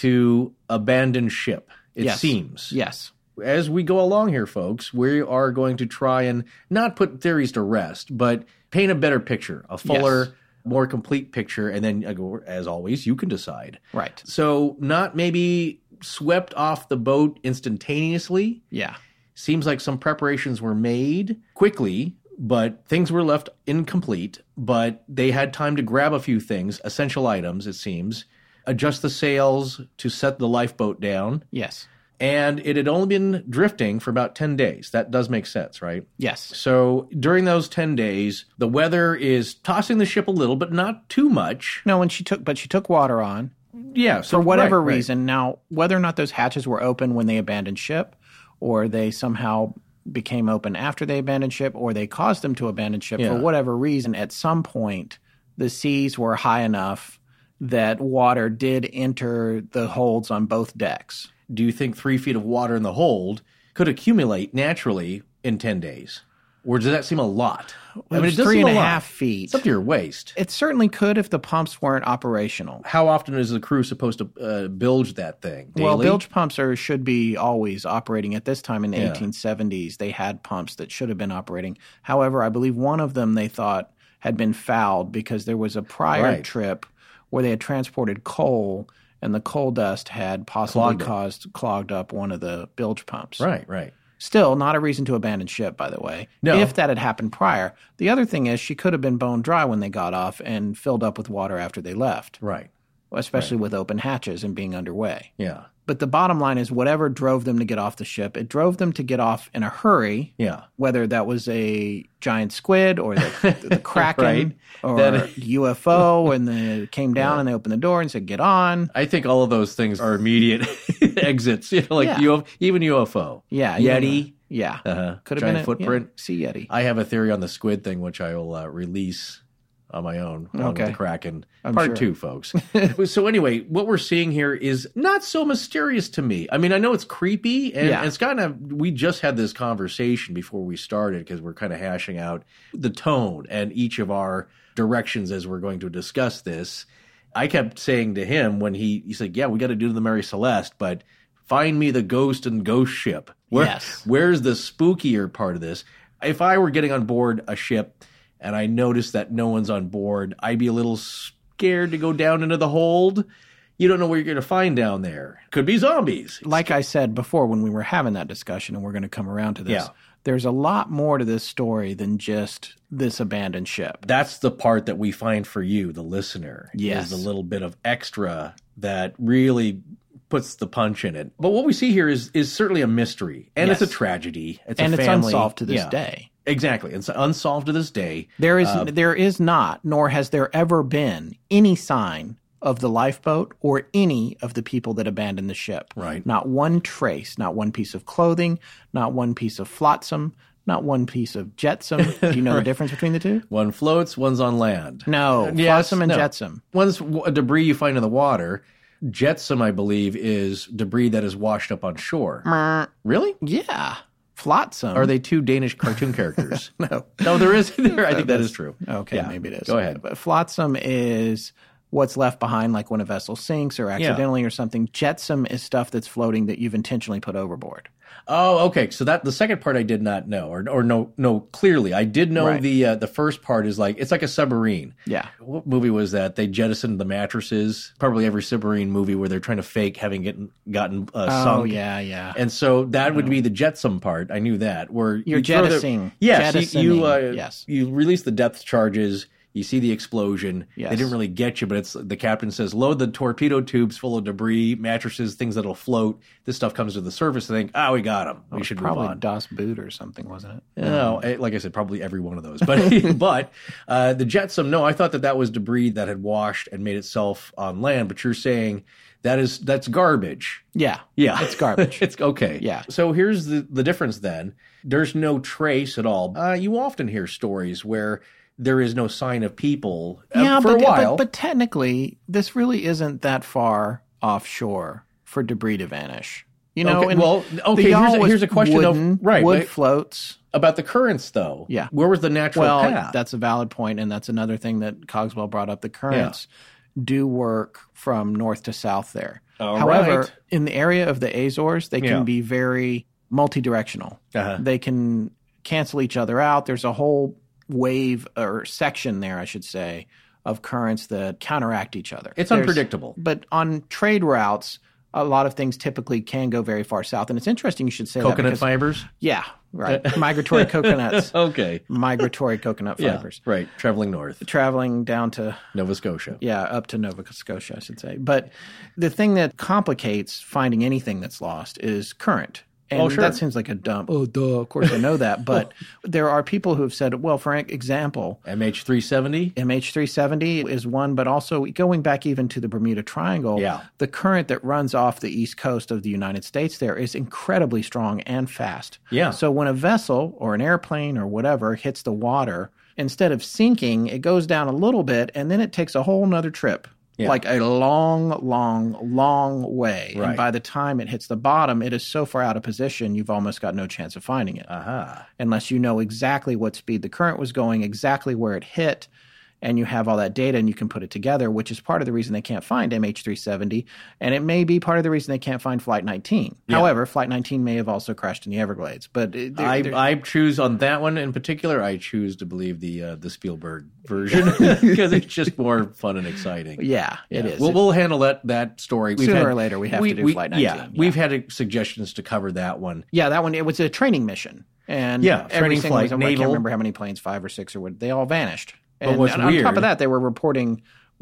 to abandon ship, it seems. Yes. As we go along here, folks, we are going to try and not put theories to rest, but paint a better picture, a fuller, more complete picture, and then, as always, you can decide. Right. So not maybe swept off the boat instantaneously. Yeah. Seems like some preparations were made quickly, but things were left incomplete. But they had time to grab a few things, essential items, it seems, adjust the sails to set the lifeboat down. Yes. And it had only been drifting for about 10 days. That does make sense, right? Yes. So during those 10 days, the weather is tossing the ship a little, but not too much. No, she took water on. Yeah. So for whatever reason. Now, whether or not those hatches were open when they abandoned ship, or they somehow became open after they abandoned ship, or they caused them to abandon ship for whatever reason, at some point, the seas were high enough that water did enter the holds on both decks. Do you think 3 feet of water in the hold could accumulate naturally in 10 days? Or does that seem a lot? I mean, it does 3.5 feet. It's up to your waist. It certainly could if the pumps weren't operational. How often is the crew supposed to bilge that thing? Daily? Well, bilge pumps should be always operating. At this time in the 1870s, they had pumps that should have been operating. However, I believe one of them they thought had been fouled because there was a prior trip where they had transported coal, and the coal dust had possibly clogged up one of the bilge pumps. Right. Still, not a reason to abandon ship, by the way, if that had happened prior. The other thing is she could have been bone dry when they got off and filled up with water after they left. Right. Especially with open hatches and being underway. Yeah. But the bottom line is whatever drove them to get off the ship, it drove them to get off in a hurry. Yeah. Whether that was a giant squid or the Kraken or UFO, and they came down and they opened the door and said, "Get on." I think all of those things are immediate exits, even UFO. Yeah. Yeti. Yeah. Could have been a footprint. Sea Yeti. I have a theory on the squid thing, which I will release on my own, along with the Kraken. Part 2, folks. So anyway, what we're seeing here is not so mysterious to me. I mean, I know it's creepy, and it's kind of, we just had this conversation before we started because we're kind of hashing out the tone and each of our directions as we're going to discuss this. I kept saying to him when he said, yeah, we got to do the Mary Celeste, but find me the ghost and ghost ship. Where's the spookier part of this? If I were getting on board a ship and I noticed that no one's on board, I'd be a little scared to go down into the hold. You don't know what you're going to find down there. Could be zombies. Like I said before when we were having that discussion, and we're going to come around to this, there's a lot more to this story than just this abandoned ship. That's the part that we find for you, the listener. Yes. Is a little bit of extra that really puts the punch in it. But what we see here is certainly a mystery, and it's a tragedy. It's and a it's family. Unsolved to this day. Exactly. It's unsolved to this day. There is not, nor has there ever been, any sign of the lifeboat or any of the people that abandoned the ship. Right. Not one trace, not one piece of clothing, not one piece of flotsam, not one piece of jetsam. Do you know the difference between the two? One floats, one's on land. No, flotsam and jetsam. One's a debris you find in the water. Jetsam, I believe, is debris that is washed up on shore. Really? Yeah. Flotsam. Are they two Danish cartoon characters? No. No, there is. I think that is true. Okay, Yeah. maybe it is. Go ahead. But flotsam is what's left behind, like when a vessel sinks or accidentally or something. Jetsam is stuff that's floating that you've intentionally put overboard. Oh, okay. So that the second part I did not know, or no clearly. I did know the first part is like it's like a submarine. Yeah. What movie was that? They jettisoned the mattresses. Probably every submarine movie where they're trying to fake having gotten sunk. Oh, yeah. And so that would be the jetsam part. I knew that. Where You're jettisoning. Yes, Yes. you release the depth charges. You see the explosion. Yes. They didn't really get you, but the captain says, load the torpedo tubes full of debris, mattresses, things that'll float. This stuff comes to the surface. They think, we got them. We should move on. Probably Das Boot or something, wasn't it? No, like I said, probably every one of those. But but the jetsam, no, I thought that was debris that had washed and made itself on land. But you're saying that's garbage. Yeah. Yeah. It's garbage. It's okay. Yeah. So here's the difference then. There's no trace at all. You often hear stories where there is no sign of people for a while. But technically, this really isn't that far offshore for debris to vanish. You know, here's a question wood floats. About the currents, though. Yeah. Where was the natural path? That's a valid point, and that's another thing that Cogswell brought up. The currents do work from north to south there. However, in the area of the Azores, they can be very multi-directional. They can cancel each other out. There's a whole wave or section there, I should say, of currents that counteract each other. It's unpredictable. But on trade routes, a lot of things typically can go very far south. And it's interesting you should say coconut fibers? Yeah, right. Migratory coconuts. Okay. Migratory coconut fibers. Right. Traveling north. Traveling down to Nova Scotia. Yeah, up to Nova Scotia, I should say. But the thing that complicates finding anything that's lost is current. And that seems like a dumb, of course I know that. But there are people who have said, well, for example, MH370? MH370 is one, but also going back even to the Bermuda Triangle, the current that runs off the east coast of the United States there is incredibly strong and fast. Yeah. So when a vessel or an airplane or whatever hits the water, instead of sinking, it goes down a little bit, and then it takes a whole nother trip. Yeah. Like a long, long, long way. Right. And by the time it hits the bottom, it is so far out of position, you've almost got no chance of finding it. Unless you know exactly what speed the current was going, exactly where it hit, and you have all that data and you can put it together, which is part of the reason they can't find MH370. And it may be part of the reason they can't find Flight 19. Yeah. However, Flight 19 may have also crashed in the Everglades. But I choose on that one in particular, I choose to believe the Spielberg version because it's just more fun and exciting. Yeah, it is. We'll handle that story. Sooner or later, we have to do Flight 19. Yeah, we've had suggestions to cover that one. Yeah, that one, it was a training mission. And training flight, naval. I can't remember how many planes, 5 or 6 or what, they all vanished. But what's weird, on top of that, they were reporting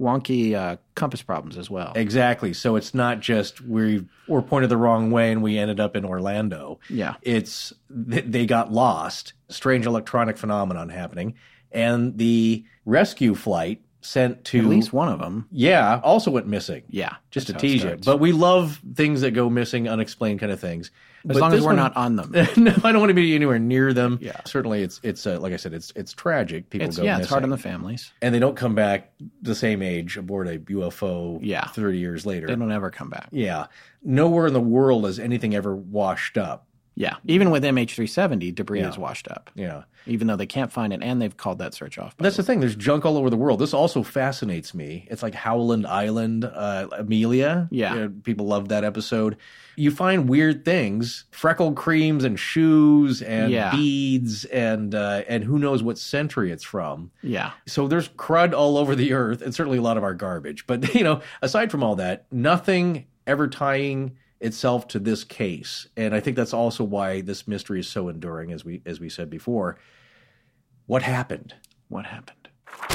wonky compass problems as well. Exactly. So it's not just we're pointed the wrong way and we ended up in Orlando. Yeah. It's they got lost. Strange electronic phenomenon happening. And the rescue flight sent to... At least one of them. Yeah, also went missing. Yeah. Just to tease you. But we love things that go missing, unexplained kind of things. As long as we're not on them. No, I don't want to be anywhere near them. Yeah. Certainly, it's like I said, it's tragic. People go missing. It's hard on the families. And they don't come back the same age aboard a UFO 30 years later. They don't ever come back. Yeah. Nowhere in the world has anything ever washed up. Yeah. Even with MH370, debris is washed up. Yeah. Even though they can't find it, and they've called that search off. That's the thing. There's junk all over the world. This also fascinates me. It's like Howland Island, Amelia. Yeah. People love that episode. You find weird things, freckled creams and shoes and beads and who knows what century it's from. Yeah. So there's crud all over the earth and certainly a lot of our garbage. But, aside from all that, nothing ever tying itself to this case. And I think that's also why this mystery is so enduring, as we said before. What happened? What happened?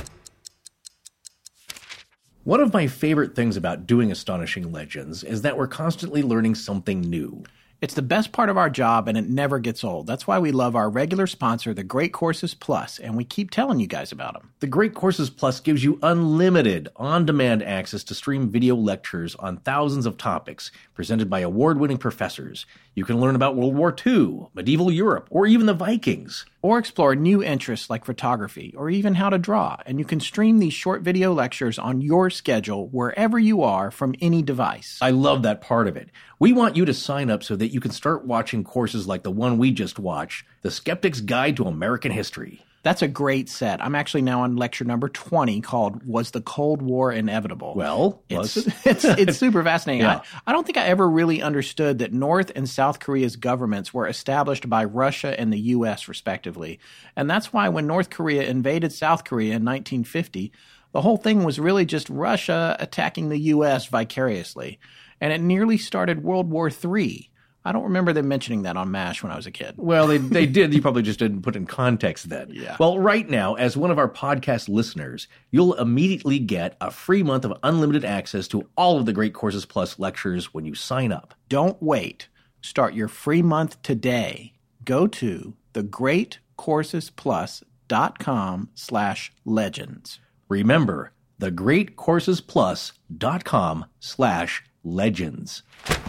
One of my favorite things about doing Astonishing Legends is that we're constantly learning something new. It's the best part of our job, and it never gets old. That's why we love our regular sponsor, The Great Courses Plus, and we keep telling you guys about them. The Great Courses Plus gives you unlimited, on-demand access to stream video lectures on thousands of topics presented by award-winning professors. You can learn about World War II, medieval Europe, or even the Vikings. Or explore new interests like photography, or even how to draw. And you can stream these short video lectures on your schedule wherever you are from any device. I love that part of it. We want you to sign up so that you can start watching courses like the one we just watched, The Skeptic's Guide to American History. That's a great set. I'm actually now on lecture number 20 called Was the Cold War Inevitable? Well, it's super fascinating. Yeah. I don't think I ever really understood that North and South Korea's governments were established by Russia and the U.S. respectively. And that's why when North Korea invaded South Korea in 1950, the whole thing was really just Russia attacking the U.S. vicariously. And it nearly started World War III. I don't remember them mentioning that on MASH when I was a kid. Well, they did. You probably just didn't put in context then. Yeah. Well, right now, as one of our podcast listeners, you'll immediately get a free month of unlimited access to all of the Great Courses Plus lectures when you sign up. Don't wait. Start your free month today. Go to thegreatcoursesplus.com/legends. Remember, thegreatcoursesplus.com/legends.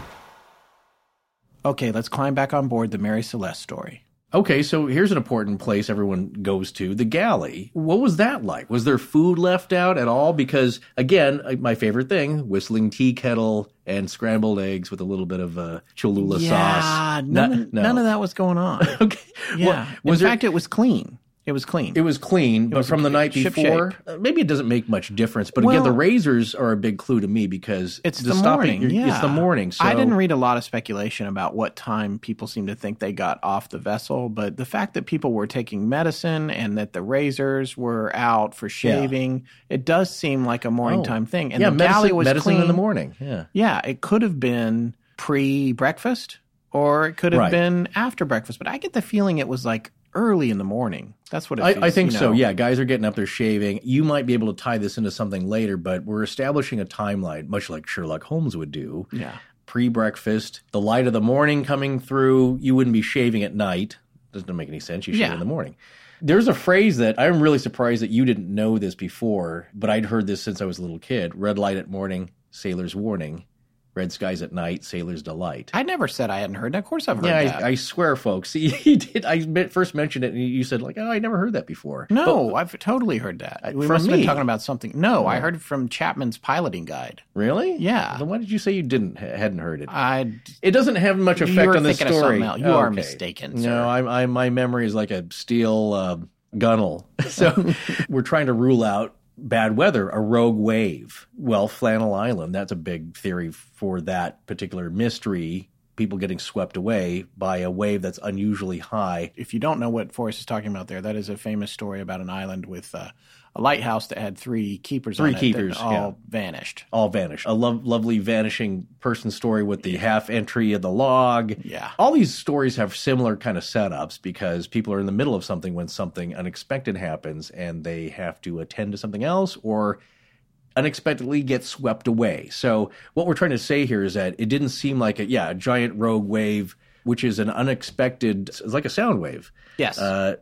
Okay, let's climb back on board the Mary Celeste story. Okay, so here's an important place everyone goes to, the galley. What was that like? Was there food left out at all? Because, again, my favorite thing, whistling tea kettle and scrambled eggs with a little bit of Cholula sauce. Yeah, none of that was going on. Okay. Yeah. Well, In fact, it was clean. It was clean. It was clean, but from the night before, maybe it doesn't make much difference. But again, the razors are a big clue to me because it's the morning. It's the morning. So I didn't read a lot of speculation about what time people seem to think they got off the vessel, but the fact that people were taking medicine and that the razors were out for shaving, it does seem like a morning time thing. And the galley was medicine clean in the morning. Yeah, it could have been pre-breakfast or it could have been after breakfast, but I get the feeling it was like early in the morning. That's what it feels, I think so. Yeah, guys are getting up there shaving. You might be able to tie this into something later, but we're establishing a timeline, much like Sherlock Holmes would do. Yeah. Pre-breakfast, the light of the morning coming through. You wouldn't be shaving at night. Doesn't make any sense. You shave in the morning. There's a phrase that I'm really surprised that you didn't know this before, but I'd heard this since I was a little kid. Red light at morning, sailor's warning. Red skies at night, sailor's delight. I never said I hadn't heard that. Of course I've heard that. Yeah, I swear, folks. You did. I first mentioned it, and you said, like, oh, I never heard that before. No, I've totally heard that. We must have been talking about something. No, I heard it from Chapman's piloting guide. Really? Yeah. Then why did you say you hadn't heard it? It doesn't have much effect on the story. You are mistaken, sir. No, my memory is like a steel gunnel. So we're trying to rule out bad weather, a rogue wave. Well, Flannel Island, that's a big theory for that particular mystery. People getting swept away by a wave that's unusually high. If you don't know what Forrest is talking about there, that is a famous story about an island with a lighthouse that had three keepers on it that all vanished. All vanished. A lovely vanishing person story with the half entry of the log. Yeah. All these stories have similar kind of setups because people are in the middle of something when something unexpected happens and they have to attend to something else or unexpectedly get swept away. So what we're trying to say here is that it didn't seem like a giant rogue wave, which is an unexpected, it's like a sound wave. Yes.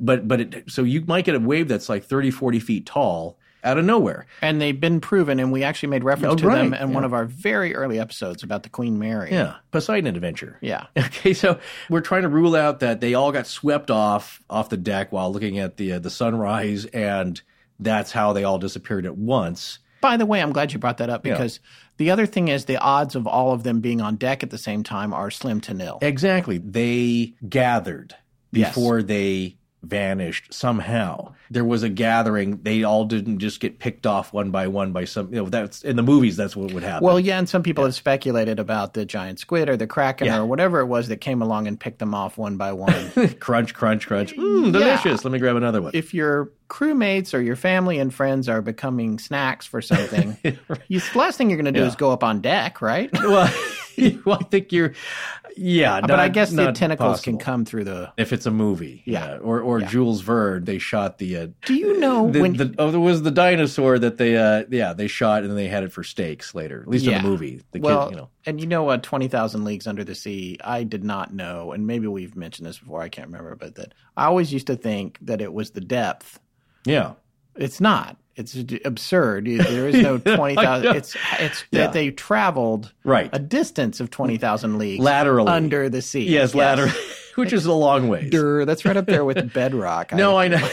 So you might get a wave that's like 30, 40 feet tall out of nowhere. And they've been proven, and we actually made reference to them in one of our very early episodes about the Queen Mary. Yeah. Poseidon Adventure. Yeah. Okay, so we're trying to rule out that they all got swept off the deck while looking at the sunrise, and that's how they all disappeared at once. By the way, I'm glad you brought that up because the other thing is the odds of all of them being on deck at the same time are slim to nil. Exactly. They gathered before they vanished somehow. There was a gathering. They all didn't just get picked off one by one by some, that's in the movies, that's what would happen. Well, yeah, and some people have speculated about the giant squid or the kraken or whatever it was that came along and picked them off one by one. Crunch, crunch, crunch. Delicious. Let me grab another one. If your crewmates or your family and friends are becoming snacks for something, the last thing you're going to do is go up on deck, right? Well, Well, I think you're, but I guess the tentacles possible. can come through the... If it's a movie. Or Jules Verne, they shot the... Do you know there was the dinosaur that they shot and then they had it for steaks later, at least in the movie. The kid, And 20,000 Leagues Under the Sea, I did not know, and maybe we've mentioned this before, I can't remember, but that I always used to think that it was the depth. Yeah. It's not. It's absurd. There is no 20,000. It's that they traveled a distance of 20,000 leagues laterally under the sea. Yes, laterally, which is a long ways. That's right up there with bedrock. No, I know.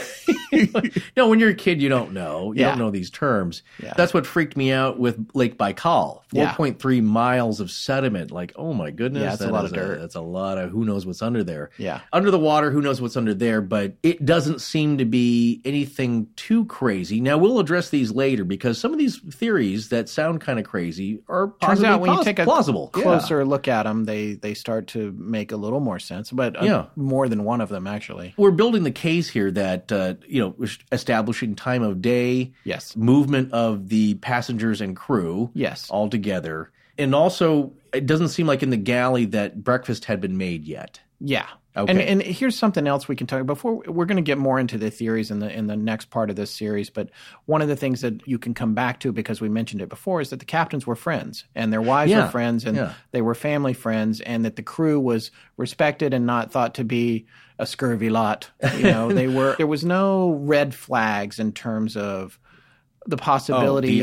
No, when you're a kid, you don't know. You don't know these terms. Yeah. That's what freaked me out with Lake Baikal. 4.3 miles of sediment. Like, oh my goodness. Yeah, that's a lot of dirt. That's a lot of who knows what's under there. Yeah. Under the water, who knows what's under there. But it doesn't seem to be anything too crazy. Now, we'll address these later because some of these theories that sound kind of crazy are turns out when you take a plausible. Closer look at them, they start to make a little more sense. But more than one of them, actually. We're building the case here that, establishing time of day, movement of the passengers and crew, all together. And also, it doesn't seem like in the galley that breakfast had been made yet. Yeah. Okay. And here's something else we can talk about. Before we're going to get more into the theories in the next part of this series, but one of the things that you can come back to, because we mentioned it before, is that the captains were friends and their wives were friends and they were family friends, and that the crew was respected and not thought to be a scurvy lot. There was no red flags in terms of the possibility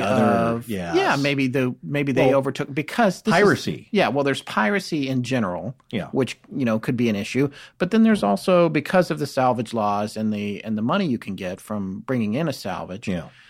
maybe they overtook because piracy. There's piracy in general, which could be an issue, but then there's also, because of the salvage laws and the money you can get from bringing in a salvage,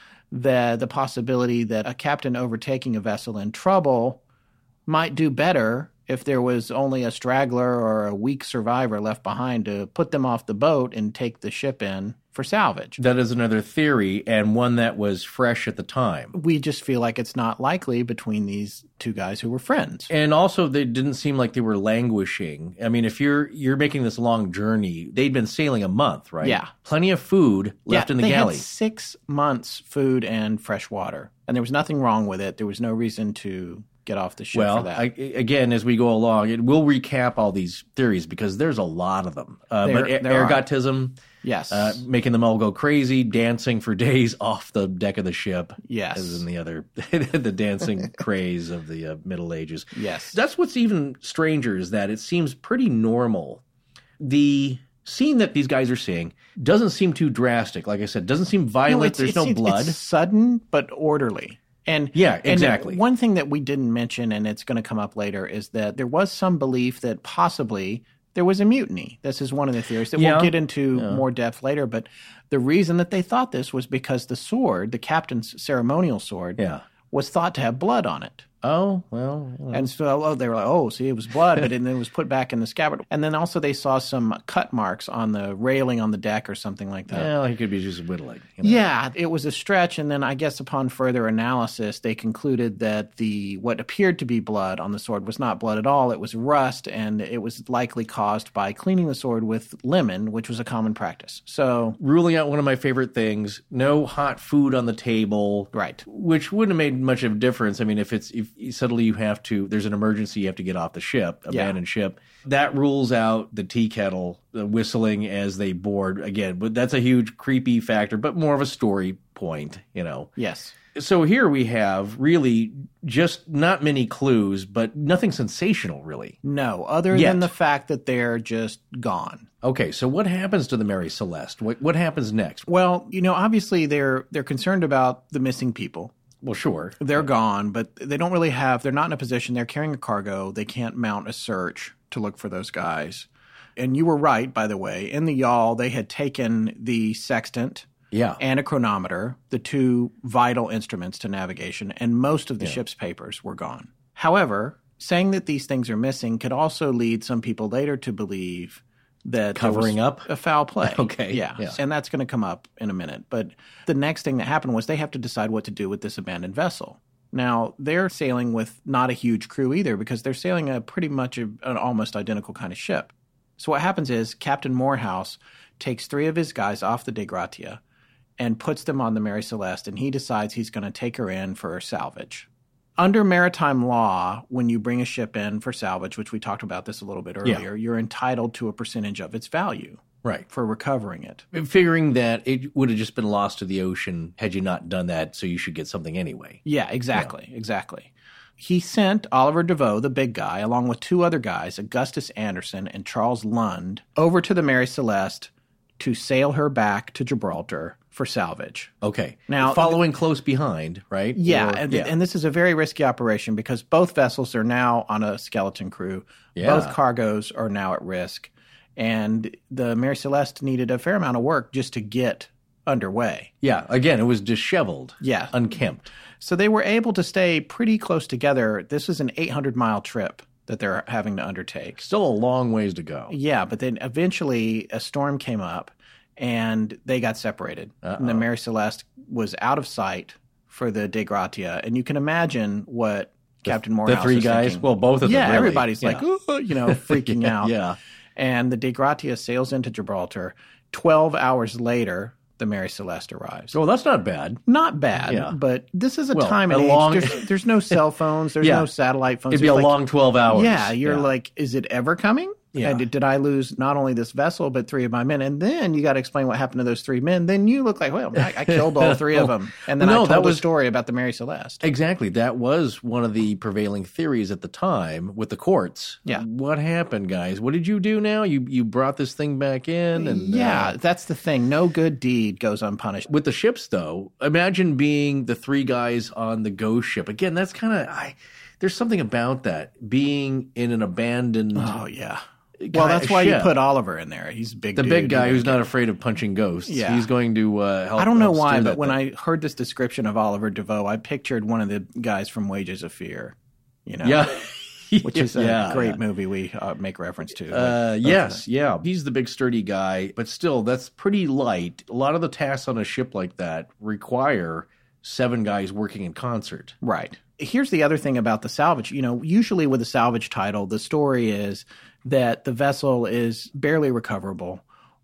the possibility that a captain overtaking a vessel in trouble might do better if there was only a straggler or a weak survivor left behind to put them off the boat and take the ship in for salvage. That is another theory, and one that was fresh at the time. We just feel like it's not likely between these two guys who were friends. And also, they didn't seem like they were languishing. I mean, if you're making this long journey, they'd been sailing a month, right? Yeah. Plenty of food left in the galley. They had 6 months food and fresh water, and there was nothing wrong with it. There was no reason to get off the ship for that. Again, as we go along, we'll recap all these theories because there's a lot of them. But ergotism, making them all go crazy, dancing for days off the deck of the ship, as in the other, the dancing craze of the Middle Ages. Yes. That's what's even stranger is that it seems pretty normal. The scene that these guys are seeing doesn't seem too drastic. Like I said, doesn't seem violent. There's no blood. It's sudden but orderly. And exactly. And one thing that we didn't mention, and it's going to come up later, is that there was some belief that possibly there was a mutiny. This is one of the theories that we'll get into more depth later. But the reason that they thought this was because the sword, the captain's ceremonial sword, was thought to have blood on it. Oh, well. And so they were like, see, it was blood, but then it was put back in the scabbard. And then also they saw some cut marks on the railing on the deck or something like that. Well, he could be just whittling. Yeah, it was a stretch. And then I guess upon further analysis, they concluded that what appeared to be blood on the sword was not blood at all. It was rust, and it was likely caused by cleaning the sword with lemon, which was a common practice. So, ruling out one of my favorite things, no hot food on the table. Right. Which wouldn't have made much of a difference. I mean, if suddenly there's an emergency, you have to get off the ship, abandoned ship. That rules out the tea kettle whistling as they board again. But that's a huge creepy factor, but more of a story point, Yes. So here we have really just not many clues, but nothing sensational, really. No, other than the fact that they're just gone. Okay, so what happens to the Mary Celeste? What happens next? Well, obviously they're concerned about the missing people. Well, sure. They're gone, but they don't really they're not in a position, they're carrying a cargo, they can't mount a search to look for those guys. And you were right, by the way. In the yawl, they had taken the sextant and a chronometer, the two vital instruments to navigation, and most of the ship's papers were gone. However, saying that these things are missing could also lead some people later to believe that covering up a foul play. Okay. Yeah. And that's going to come up in a minute. But the next thing that happened was they have to decide what to do with this abandoned vessel. Now, they're sailing with not a huge crew either because they're sailing a pretty much an almost identical kind of ship. So what happens is Captain Morehouse takes 3 of his guys off the Dei Gratia and puts them on the Mary Celeste, and he decides he's going to take her in for salvage. Under maritime law, when you bring a ship in for salvage, which we talked about this a little bit earlier, you're entitled to a percentage of its value. Right. For recovering it. Figuring that it would have just been lost to the ocean had you not done that, so you should get something anyway. Yeah, exactly. Yeah. Exactly. He sent Oliver Deveau, the big guy, along with two other guys, Augustus Anderson and Charles Lund, over to the Mary Celeste to sail her back to Gibraltar for salvage. Okay. Now, following close behind, right? Yeah, and this is a very risky operation because both vessels are now on a skeleton crew. Yeah. Both cargoes are now at risk. And the Mary Celeste needed a fair amount of work just to get underway. Yeah, again, it was disheveled. Yeah. Unkempt. So they were able to stay pretty close together. This is an 800-mile trip that they're having to undertake. Still a long ways to go. Yeah, but then eventually a storm came up and they got separated. And the Mary Celeste was out of sight for the Dei Gratia. And you can imagine what Captain Morehouse the three guys? Thinking. Well, both of them, yeah, really. Everybody's like, ooh, freaking out. Yeah. And the Dei Gratia sails into Gibraltar. 12 hours later, the Mary Celeste arrives. Oh, that's not bad. Not bad, but this is a time and age. There's no cell phones. There's no satellite phones. It'd be a long 12 hours. Yeah, you're like, is it ever coming? Yeah. And did I lose not only this vessel, but three of my men? And then you got to explain what happened to those three men. Then you look like, well, I killed all three of them. And then I told the story about the Mary Celeste. Exactly. That was one of the prevailing theories at the time with the courts. Yeah. What happened, guys? What did you do now? You brought this thing back in? And that's the thing. No good deed goes unpunished. With the ships, though, imagine being the three guys on the ghost ship. Again, that's kind of there's something about that, being in an abandoned... Oh, yeah. Well, that's why you put Oliver in there. He's big. The big guy who's not afraid of punching ghosts. Yeah. He's going to help. I don't know why, but when I heard this description of Oliver Deveau, I pictured one of the guys from Wages of Fear. Yeah. Which is a great movie we make reference to. Yes, yeah. He's the big sturdy guy, but still, that's pretty light. A lot of the tasks on a ship like that require 7 guys working in concert. Right. Here's the other thing about the salvage. Usually with a salvage title, the story is that the vessel is barely recoverable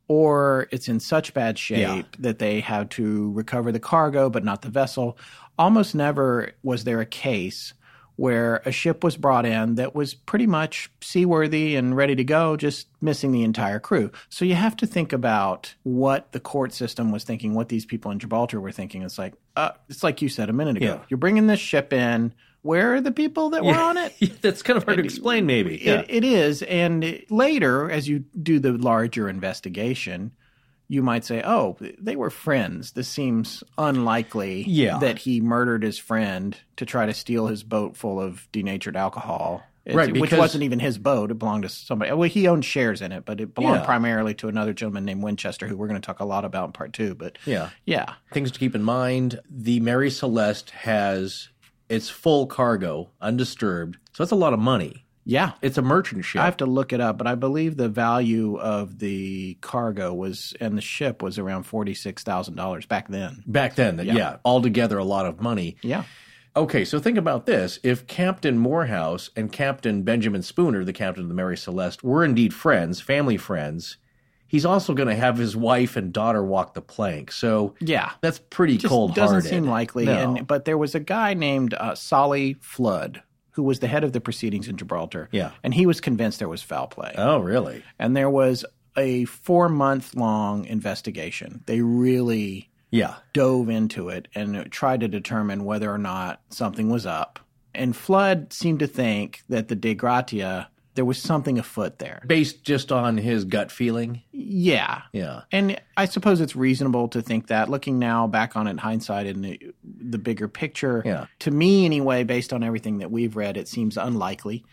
or it's in such bad shape that they have to recover the cargo but not the vessel. Almost never was there a case where a ship was brought in that was pretty much seaworthy and ready to go, just missing the entire crew. So you have to think about what the court system was thinking, what these people in Gibraltar were thinking. It's like you said a minute ago. Yeah. You're bringing this ship in. Where are the people that were on it? That's kind of hard to explain, maybe. It is. And later, as you do the larger investigation, you might say, oh, they were friends. This seems unlikely that he murdered his friend to try to steal his boat full of denatured alcohol. Which wasn't even his boat. It belonged to somebody. Well, he owned shares in it, but it belonged primarily to another gentleman named Winchester, who we're going to talk a lot about in part 2. But yeah. Things to keep in mind. The Mary Celeste has its full cargo undisturbed. So that's a lot of money. Yeah. It's a merchant ship. I have to look it up, but I believe the value of the cargo and the ship was around $46,000 back then. Back then, yeah. Altogether, a lot of money. Yeah. Okay, so think about this. If Captain Morehouse and Captain Benjamin Spooner, the captain of the Mary Celeste, were indeed friends, family friends, he's also going to have his wife and daughter walk the plank. So that's pretty cold-hearted. Doesn't seem likely. No. But there was a guy named Solly Flood, who was the head of the proceedings in Gibraltar. Yeah. And he was convinced there was foul play. Oh, really? And there was a 4-month-long investigation. They really dove into it and tried to determine whether or not something was up. And Flood seemed to think that the Dei Gratia, there was something afoot there. Based just on his gut feeling? Yeah. Yeah. And I suppose it's reasonable to think that. Looking now back on it in hindsight in the bigger picture, to me anyway, based on everything that we've read, it seems unlikely.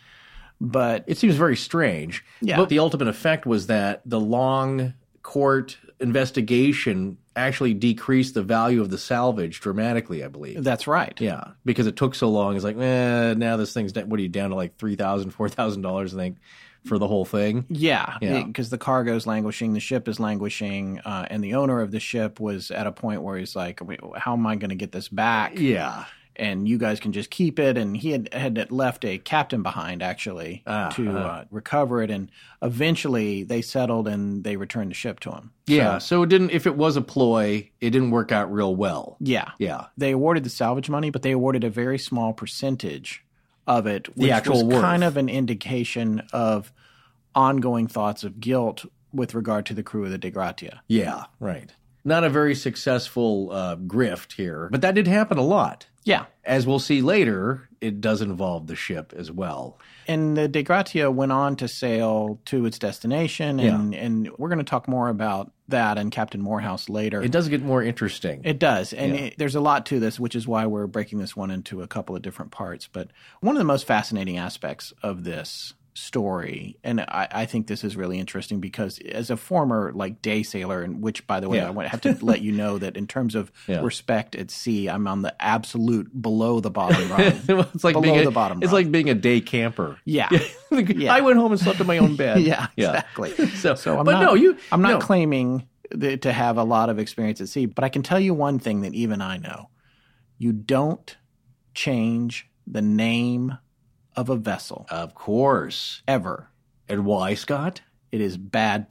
But it seems very strange. Yeah. But the ultimate effect was that the long court investigation actually decreased the value of the salvage dramatically, I believe. That's right. Yeah, because it took so long. It's like, now this thing's, what are you, down to like $3,000, $4,000, I think, for the whole thing? Yeah, because the cargo's languishing, the ship is languishing, and the owner of the ship was at a point where he's like, how am I going to get this back? Yeah. and you guys can just keep it. And he had left a captain behind, actually, to recover it. And eventually they settled and they returned the ship to him. Yeah, so it didn't. If it was a ploy, it didn't work out real well. Yeah. Yeah. They awarded the salvage money, but they awarded a very small percentage of it, which the actual was worth. Kind of an indication of ongoing thoughts of guilt with regard to the crew of the Dei Gratia. Yeah, right. Not a very successful grift here, but that did happen a lot. Yeah. As we'll see later, it does involve the ship as well. And the Dei Gratia went on to sail to its destination, and we're going to talk more about that and Captain Morehouse later. It does get more interesting. It does, and there's a lot to this, which is why we're breaking this one into a couple of different parts. But one of the most fascinating aspects of this story, and I think this is really interesting because as a former day sailor, and which, by the way, I have to let you know that in terms of respect at sea, I'm on the absolute below the bottom rung. It's like below the bottom. It's rung. like being a day camper. Yeah. I went home and slept in my own bed. Yeah, exactly. So I'm not claiming to have a lot of experience at sea, but I can tell you one thing that even I know: you don't change the name of a vessel. Of course. Ever. And why, Scott? It is bad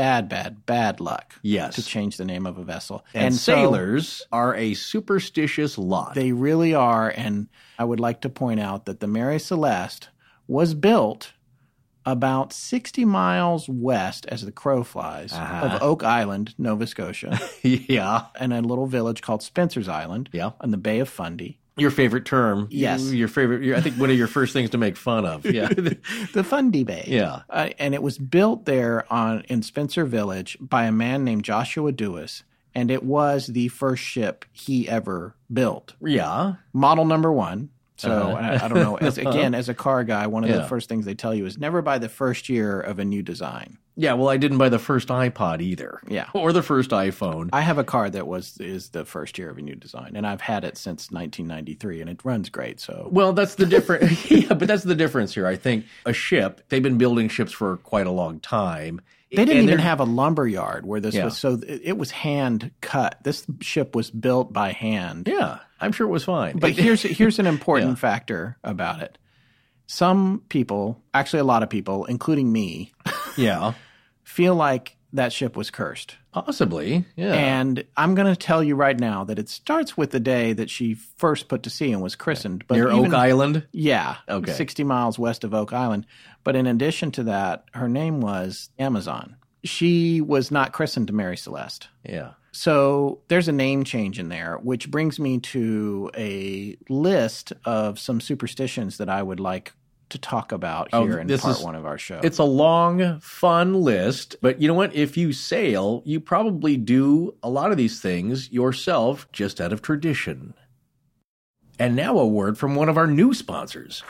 luck. Yes. To change the name of a vessel. And sailors are a superstitious lot. They really are. And I would like to point out that the Mary Celeste was built about 60 miles west, as the crow flies, of Oak Island, Nova Scotia. Yeah. And a little village called Spencer's Island. Yeah. On the Bay of Fundy. Your favorite term. Yes. Your favorite, I think one of your first things to make fun of. Yeah. The Fundy Bay. Yeah. And it was built there in Spencer Village by a man named Joshua Dewis. And it was the first ship he ever built. Yeah. Model number 1. So I don't know. As a car guy, one of the first things they tell you is never buy the first year of a new design. Yeah, well, I didn't buy the first iPod either. Yeah. Or the first iPhone. I have a car that is the first year of a new design, and I've had it since 1993, and it runs great. So well, that's the difference. Yeah, but that's the difference here. I think a ship, they've been building ships for quite a long time. They didn't even have a lumber yard where this was, so it was hand cut. This ship was built by hand. Yeah, I'm sure it was fine. But here's an important factor about it. Some people, actually a lot of people, including me, feel like that ship was cursed. Possibly, yeah. And I'm going to tell you right now that it starts with the day that she first put to sea and was christened. But near Oak Island? Yeah. Okay. 60 miles west of Oak Island. But in addition to that, her name was Amazon. She was not christened Mary Celeste. Yeah. So there's a name change in there, which brings me to a list of some superstitions that I would like to talk about here in part 1 of our show. It's a long, fun list, but you know what? If you sail, you probably do a lot of these things yourself just out of tradition. And now a word from one of our new sponsors.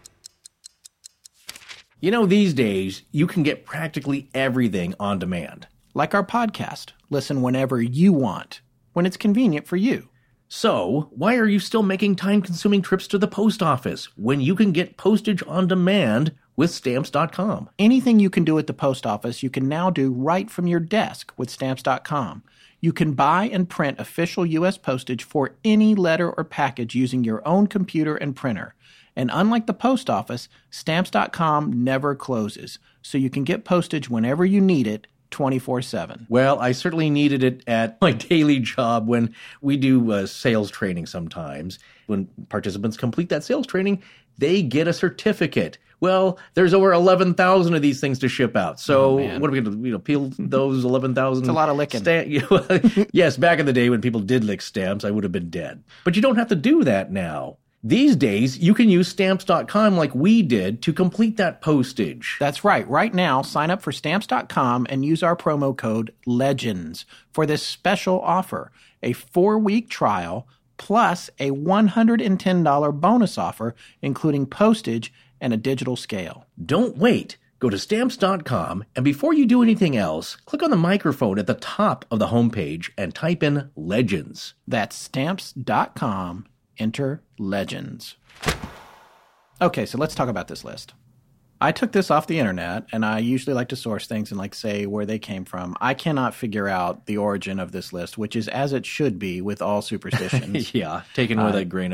You know, these days, you can get practically everything on demand. Like our podcast. Listen whenever you want, when it's convenient for you. So, why are you still making time-consuming trips to the post office when you can get postage on demand with Stamps.com? Anything you can do at the post office, you can now do right from your desk with Stamps.com. You can buy and print official U.S. postage for any letter or package using your own computer and printer. And unlike the post office, Stamps.com never closes, so you can get postage whenever you need it, 24/7. Well, I certainly needed it at my daily job when we do sales training sometimes. When participants complete that sales training, they get a certificate. Well, there's over 11,000 of these things to ship out. So what are we going to do? Peel those 11,000? It's a lot of licking. Yes, back in the day when people did lick stamps, I would have been dead. But you don't have to do that now. These days, you can use Stamps.com like we did to complete that postage. That's right. Right now, sign up for Stamps.com and use our promo code LEGENDS for this special offer, a 4-week trial plus a $110 bonus offer, including postage and a digital scale. Don't wait. Go to Stamps.com, and before you do anything else, click on the microphone at the top of the homepage and type in LEGENDS. That's Stamps.com. Enter LEGENDS. Okay, so let's talk about this list. I took this off the internet, and I usually like to source things and say where they came from. I cannot figure out the origin of this list, which is as it should be with all superstitions. Yeah, taken with a grain of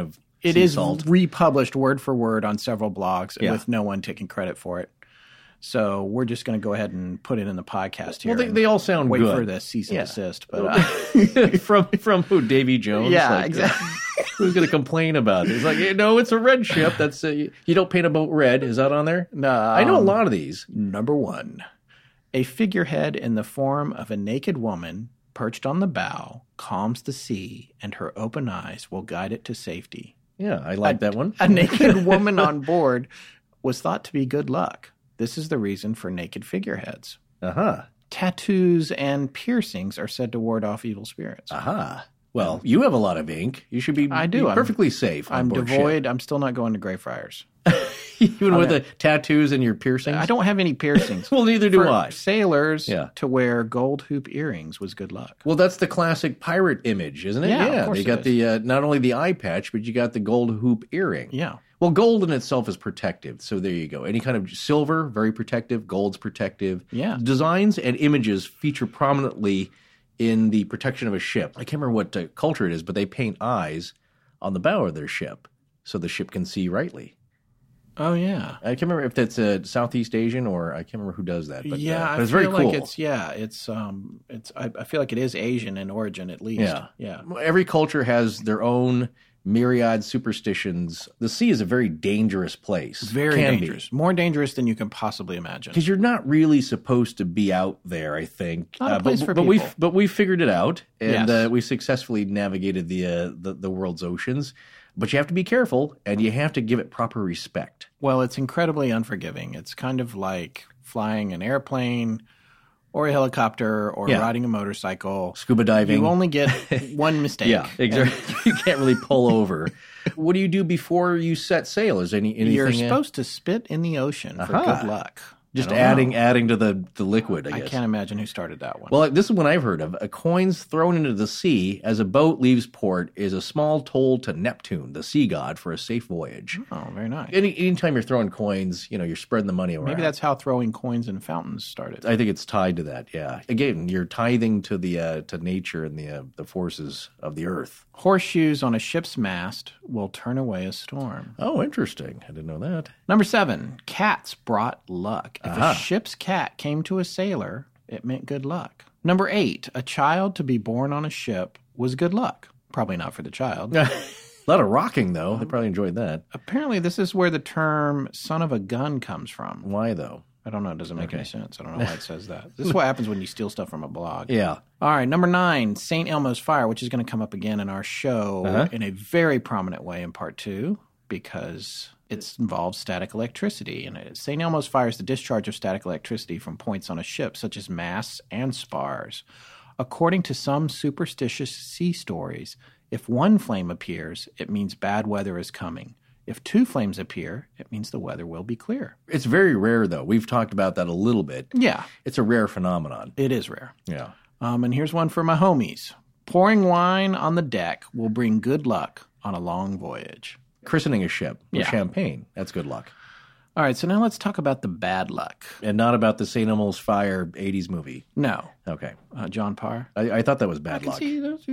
It is republished word for word on several blogs with no one taking credit for it. So we're just going to go ahead and put it in the podcast here. Well, they all sound wait good. Wait for the cease and desist. But from who? Davy Jones? Yeah, exactly. Who's going to complain about it? It's like, no, it's a red ship. That's you don't paint a boat red. Is that on there? No. I know a lot of these. Number 1, a figurehead in the form of a naked woman perched on the bow calms the sea, and her open eyes will guide it to safety. Yeah, I like that one. A naked woman on board was thought to be good luck. This is the reason for naked figureheads. Tattoos and piercings are said to ward off evil spirits. Well, you have a lot of ink. You should be perfectly safe on board devoid. ship. I'm still not going to Greyfriars. Even with the tattoos and your piercings? I don't have any piercings. Well, neither do I. Sailors to wear gold hoop earrings was good luck. Well, that's the classic pirate image, isn't it? Yeah, of course they got the not only the eye patch, but you got the gold hoop earring. Yeah. Well, gold in itself is protective, so there you go. Any kind of silver, very protective. Gold's protective. Yeah. Designs and images feature prominently in the protection of a ship. I can't remember what culture it is, but they paint eyes on the bow of their ship so the ship can see rightly. Oh, yeah. I can't remember if that's Southeast Asian or I can't remember who does that. But, but it's very cool. I feel like it is Asian in origin at least. Yeah. Every culture has their own myriad superstitions. The sea is a very dangerous place. Very dangerous. More dangerous than you can possibly imagine. Because you're not really supposed to be out there, I think. Not a place for people. But we figured it out, and we successfully navigated the world's oceans. But you have to be careful, and you have to give it proper respect. Well, it's incredibly unforgiving. It's kind of like flying an airplane or a helicopter or riding a motorcycle. Scuba diving. You only get one mistake. Yeah, exactly. You can't really pull over. What do you do before you set sail? Is anything? You're supposed to spit in the ocean for good luck. Just adding to the liquid, I guess. I can't imagine who started that one. Well, this is one I've heard of. Coins thrown into the sea as a boat leaves port is a small toll to Neptune, the sea god, for a safe voyage. Oh, very nice. Anytime you're throwing coins, you're spreading the money around. Maybe that's how throwing coins in fountains started. I think it's tied to that, yeah. Again, you're tithing to to nature and the forces of the earth. Horseshoes on a ship's mast will turn away a storm. Oh, interesting. I didn't know that. Number 7, cats brought luck. If a ship's cat came to a sailor, it meant good luck. Number 8, a child to be born on a ship was good luck. Probably not for the child. A lot of rocking, though. They probably enjoyed that. Apparently, this is where the term son of a gun comes from. Why, though? I don't know. It doesn't make any sense. I don't know why it says that. This is what happens when you steal stuff from a blog. Yeah. All right. Number 9, St. Elmo's Fire, which is going to come up again in our show in a very prominent way in part 2 because it involves static electricity. And St. Elmo's Fire is the discharge of static electricity from points on a ship, such as masts and spars. According to some superstitious sea stories, if one flame appears, it means bad weather is coming. If 2 flames appear, it means the weather will be clear. It's very rare, though. We've talked about that a little bit. Yeah. It's a rare phenomenon. It is rare. Yeah. And here's one for my homies. Pouring wine on the deck will bring good luck on a long voyage. Christening a ship with champagne. That's good luck. All right, so now let's talk about the bad luck. And not about the St. Elmo's Fire 80s movie. No. Okay. John Parr? I thought that was bad luck. See those.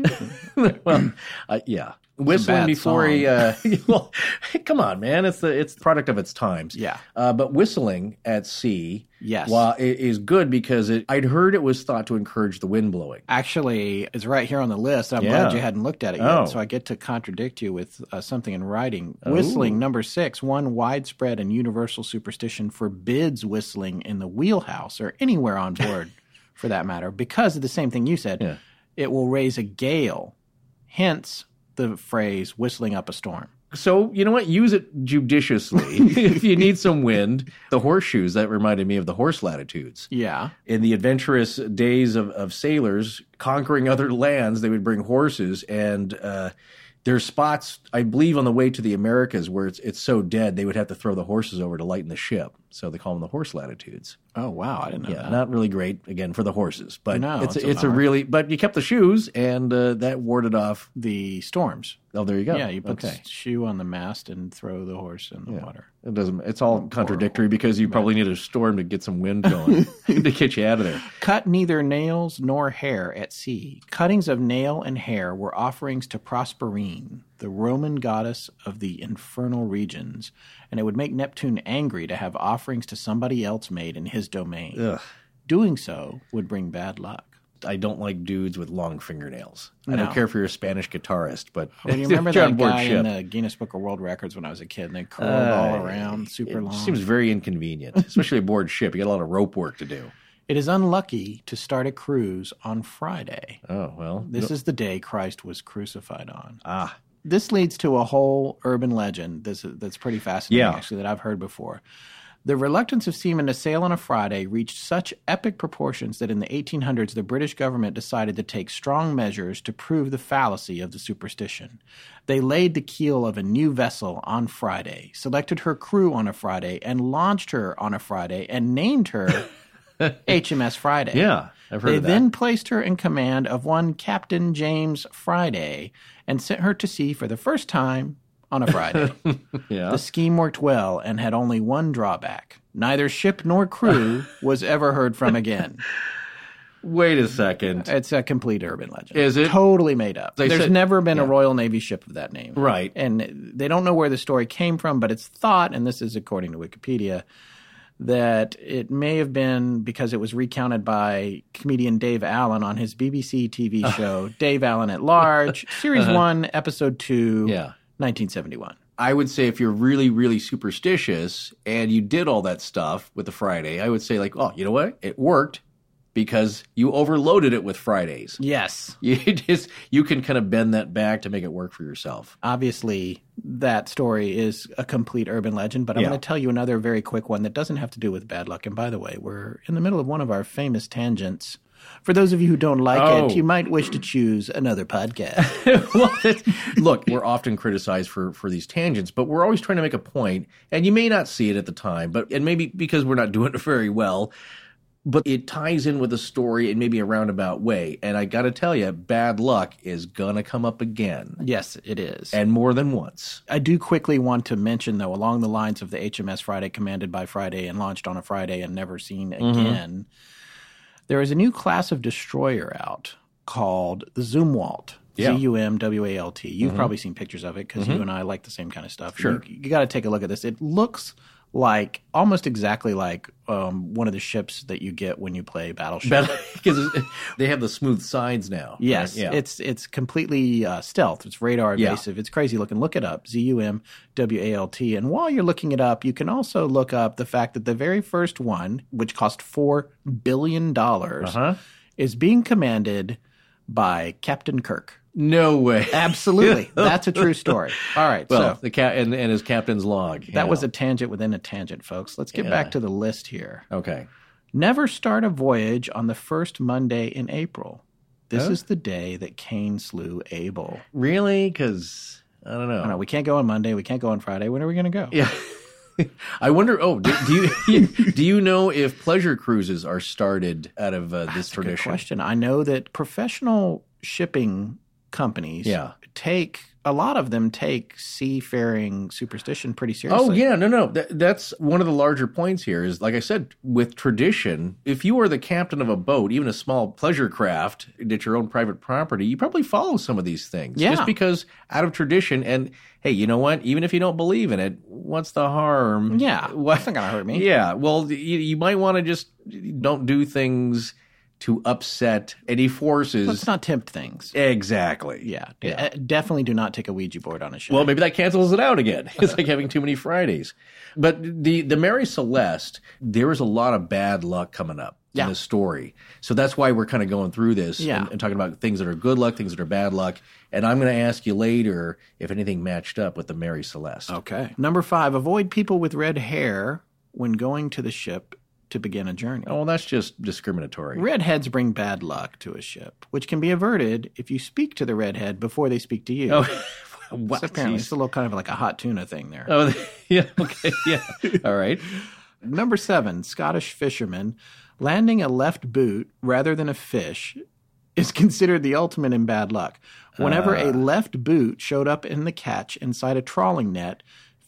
Well, yeah. Whistling before he well, come on, man. It's the product of its times. Yeah. But whistling at sea yes, is good because I'd heard it was thought to encourage the wind blowing. Actually, it's right here on the list. I'm glad you hadn't looked at it yet, so I get to contradict you with something in writing. Whistling, number 6, one widespread and universal superstition forbids whistling in the wheelhouse or anywhere on board, for that matter, because of the same thing you said. Yeah. It will raise a gale, hence the phrase whistling up a storm. So, you know what? Use it judiciously. If you need some wind, the horseshoes, that reminded me of the horse latitudes. Yeah. In the adventurous days of sailors conquering other lands, they would bring horses, and there's spots, I believe, on the way to the Americas where it's so dead, they would have to throw the horses over to lighten the ship. So they call them the horse latitudes. Oh, wow. I didn't know that. Not really great, again, for the horses. But no, it's a really, but you kept the shoes, and that warded off the storms. Oh, there you go. Yeah, you put the shoe on the mast and throw the horse in the water. It doesn't. It's all contradictory because you probably need a storm to get some wind going to get you out of there. Cut neither nails nor hair at sea. Cuttings of nail and hair were offerings to Proserpine, the Roman goddess of the infernal regions, and it would make Neptune angry to have offerings to somebody else made in his domain. Ugh. Doing so would bring bad luck. I don't like dudes with long fingernails. I don't care if you're a Spanish guitarist, but well, you remember that guy in the Guinness Book of World Records when I was a kid, and they curled all around, super long. It seems very inconvenient, especially aboard ship. You got a lot of rope work to do. It is unlucky to start a cruise on Friday. Oh, well. This is the day Christ was crucified on. Ah. This leads to a whole urban legend that's pretty fascinating, actually, that I've heard before. The reluctance of seamen to sail on a Friday reached such epic proportions that in the 1800s, the British government decided to take strong measures to prove the fallacy of the superstition. They laid the keel of a new vessel on Friday, selected her crew on a Friday, and launched her on a Friday, and named her HMS Friday. Yeah, I've heard of that. They then placed her in command of one Captain James Friday and sent her to sea for the first time on a Friday. The scheme worked well and had only one drawback. Neither ship nor crew was ever heard from again. Wait a second. It's a complete urban legend. Is it? Totally made up. There's never been a Royal Navy ship of that name. Right. And they don't know where the story came from, but it's thought, and this is according to Wikipedia, that it may have been because it was recounted by comedian Dave Allen on his BBC TV show, Dave Allen at Large, Series 1, Episode 2, 1971. I would say if you're really, really superstitious and you did all that stuff with the Friday, I would say like, oh, you know what? It worked because you overloaded it with Fridays. Yes. You can kind of bend that back to make it work for yourself. Obviously, that story is a complete urban legend, but I'm going to tell you another very quick one that doesn't have to do with bad luck. And by the way, we're in the middle of one of our famous tangents. For those of you who don't like it, you might wish to choose another podcast. Look, we're often criticized for these tangents, but we're always trying to make a point, and you may not see it at the time, and maybe because we're not doing it very well, but it ties in with the story in maybe a roundabout way. And I got to tell you, bad luck is going to come up again. Yes, it is. And more than once. I do quickly want to mention, though, along the lines of the HMS Friday, commanded by Friday and launched on a Friday and never seen again, there is a new class of destroyer out called the Zumwalt. Z-U-M-W-A-L-T. You've probably seen pictures of it because you and I like the same kind of stuff. Sure. You got to take a look at this. It looks like almost exactly like one of the ships that you get when you play Battleship. Because they have the smooth sides now. Yes. Right? Yeah. It's completely stealth. It's radar evasive. It's crazy looking. Look it up. Z-U-M-W-A-L-T. And while you're looking it up, you can also look up the fact that the very first one, which cost $4 billion, is being commanded by Captain Kirk. No way. Absolutely. That's a true story. All right. Well, so and his captain's log. That was a tangent within a tangent, folks. Let's get back to the list here. Okay. Never start a voyage on the first Monday in April. This is the day that Cain slew Abel. Really? Because, I don't know. We can't go on Monday. We can't go on Friday. When are we going to go? Yeah. I wonder, do you know if pleasure cruises are started out of this tradition? That's a good question. I know that professional shipping companies a lot of them take seafaring superstition pretty seriously. Oh, yeah. No. That's one of the larger points here is, like I said, with tradition, if you are the captain of a boat, even a small pleasure craft at your own private property, you probably follow some of these things. Yeah. Just because out of tradition. And, hey, you know what? Even if you don't believe in it, what's the harm? Yeah. That's not going to hurt me. Yeah. Well, you might want to just don't do things to upset any forces. Let's not tempt things. Exactly. Yeah. Definitely do not take a Ouija board on a ship. Well, maybe that cancels it out again. It's like having too many Fridays. But the Mary Celeste, there is a lot of bad luck coming up in the story. So that's why we're kind of going through this and talking about things that are good luck, things that are bad luck. And I'm going to ask you later if anything matched up with the Mary Celeste. Okay. Number 5, avoid people with red hair when going to the ship to begin a journey. Oh, well, that's just discriminatory. Redheads bring bad luck to a ship, which can be averted if you speak to the redhead before they speak to you. Oh, what? So apparently it's a little kind of like a hot tuna thing there. Oh, yeah. Okay. Yeah. All right. Number 7, Scottish fishermen landing a left boot rather than a fish is considered the ultimate in bad luck. Whenever a left boot showed up in the catch inside a trawling net,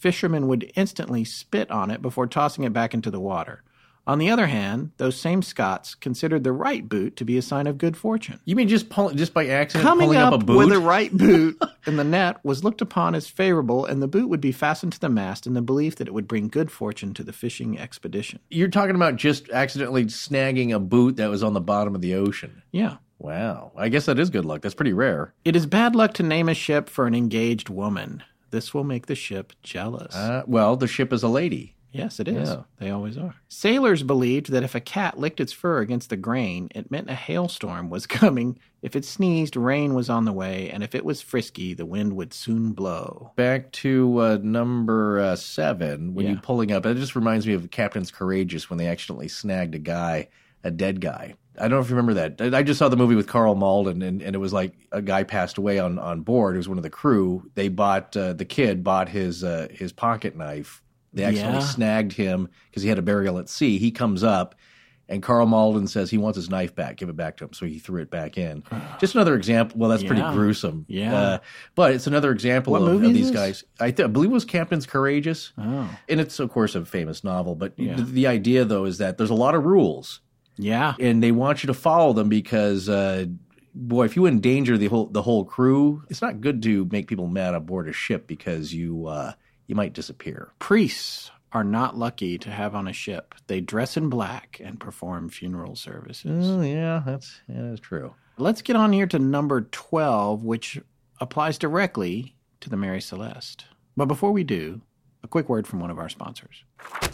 fishermen would instantly spit on it before tossing it back into the water. On the other hand, those same Scots considered the right boot to be a sign of good fortune. You mean just by accident Coming pulling up a boot? with the right boot in the net was looked upon as favorable, and the boot would be fastened to the mast in the belief that it would bring good fortune to the fishing expedition. You're talking about just accidentally snagging a boot that was on the bottom of the ocean. Yeah. Wow. I guess that is good luck. That's pretty rare. It is bad luck to name a ship for an engaged woman. This will make the ship jealous. Well, the ship is a lady. Yes, it is. Yeah. They always are. Sailors believed that if a cat licked its fur against the grain, it meant a hailstorm was coming. If it sneezed, rain was on the way. And if it was frisky, the wind would soon blow. Back to number 7, when you're pulling up, it just reminds me of Captain's Courageous when they accidentally snagged a dead guy. I don't know if you remember that. I just saw the movie with Carl Malden, and it was like a guy passed away on board. It was one of the crew. They bought, the kid bought his pocket knife. They actually snagged him because he had a burial at sea. He comes up, and Carl Malden says he wants his knife back. Give it back to him. So he threw it back in. Just another example. Well, that's pretty gruesome. Yeah. But it's another example of these guys. I believe it was Captain's Courageous. Oh. And it's, of course, a famous novel. But the idea, though, is that there's a lot of rules. Yeah. And they want you to follow them because, boy, if you endanger the whole crew, it's not good to make people mad aboard a ship because you might disappear. Priests are not lucky to have on a ship. They dress in black and perform funeral services. Oh, yeah, that's true. Let's get on here to number 12, which applies directly to the Mary Celeste. But before we do, a quick word from one of our sponsors.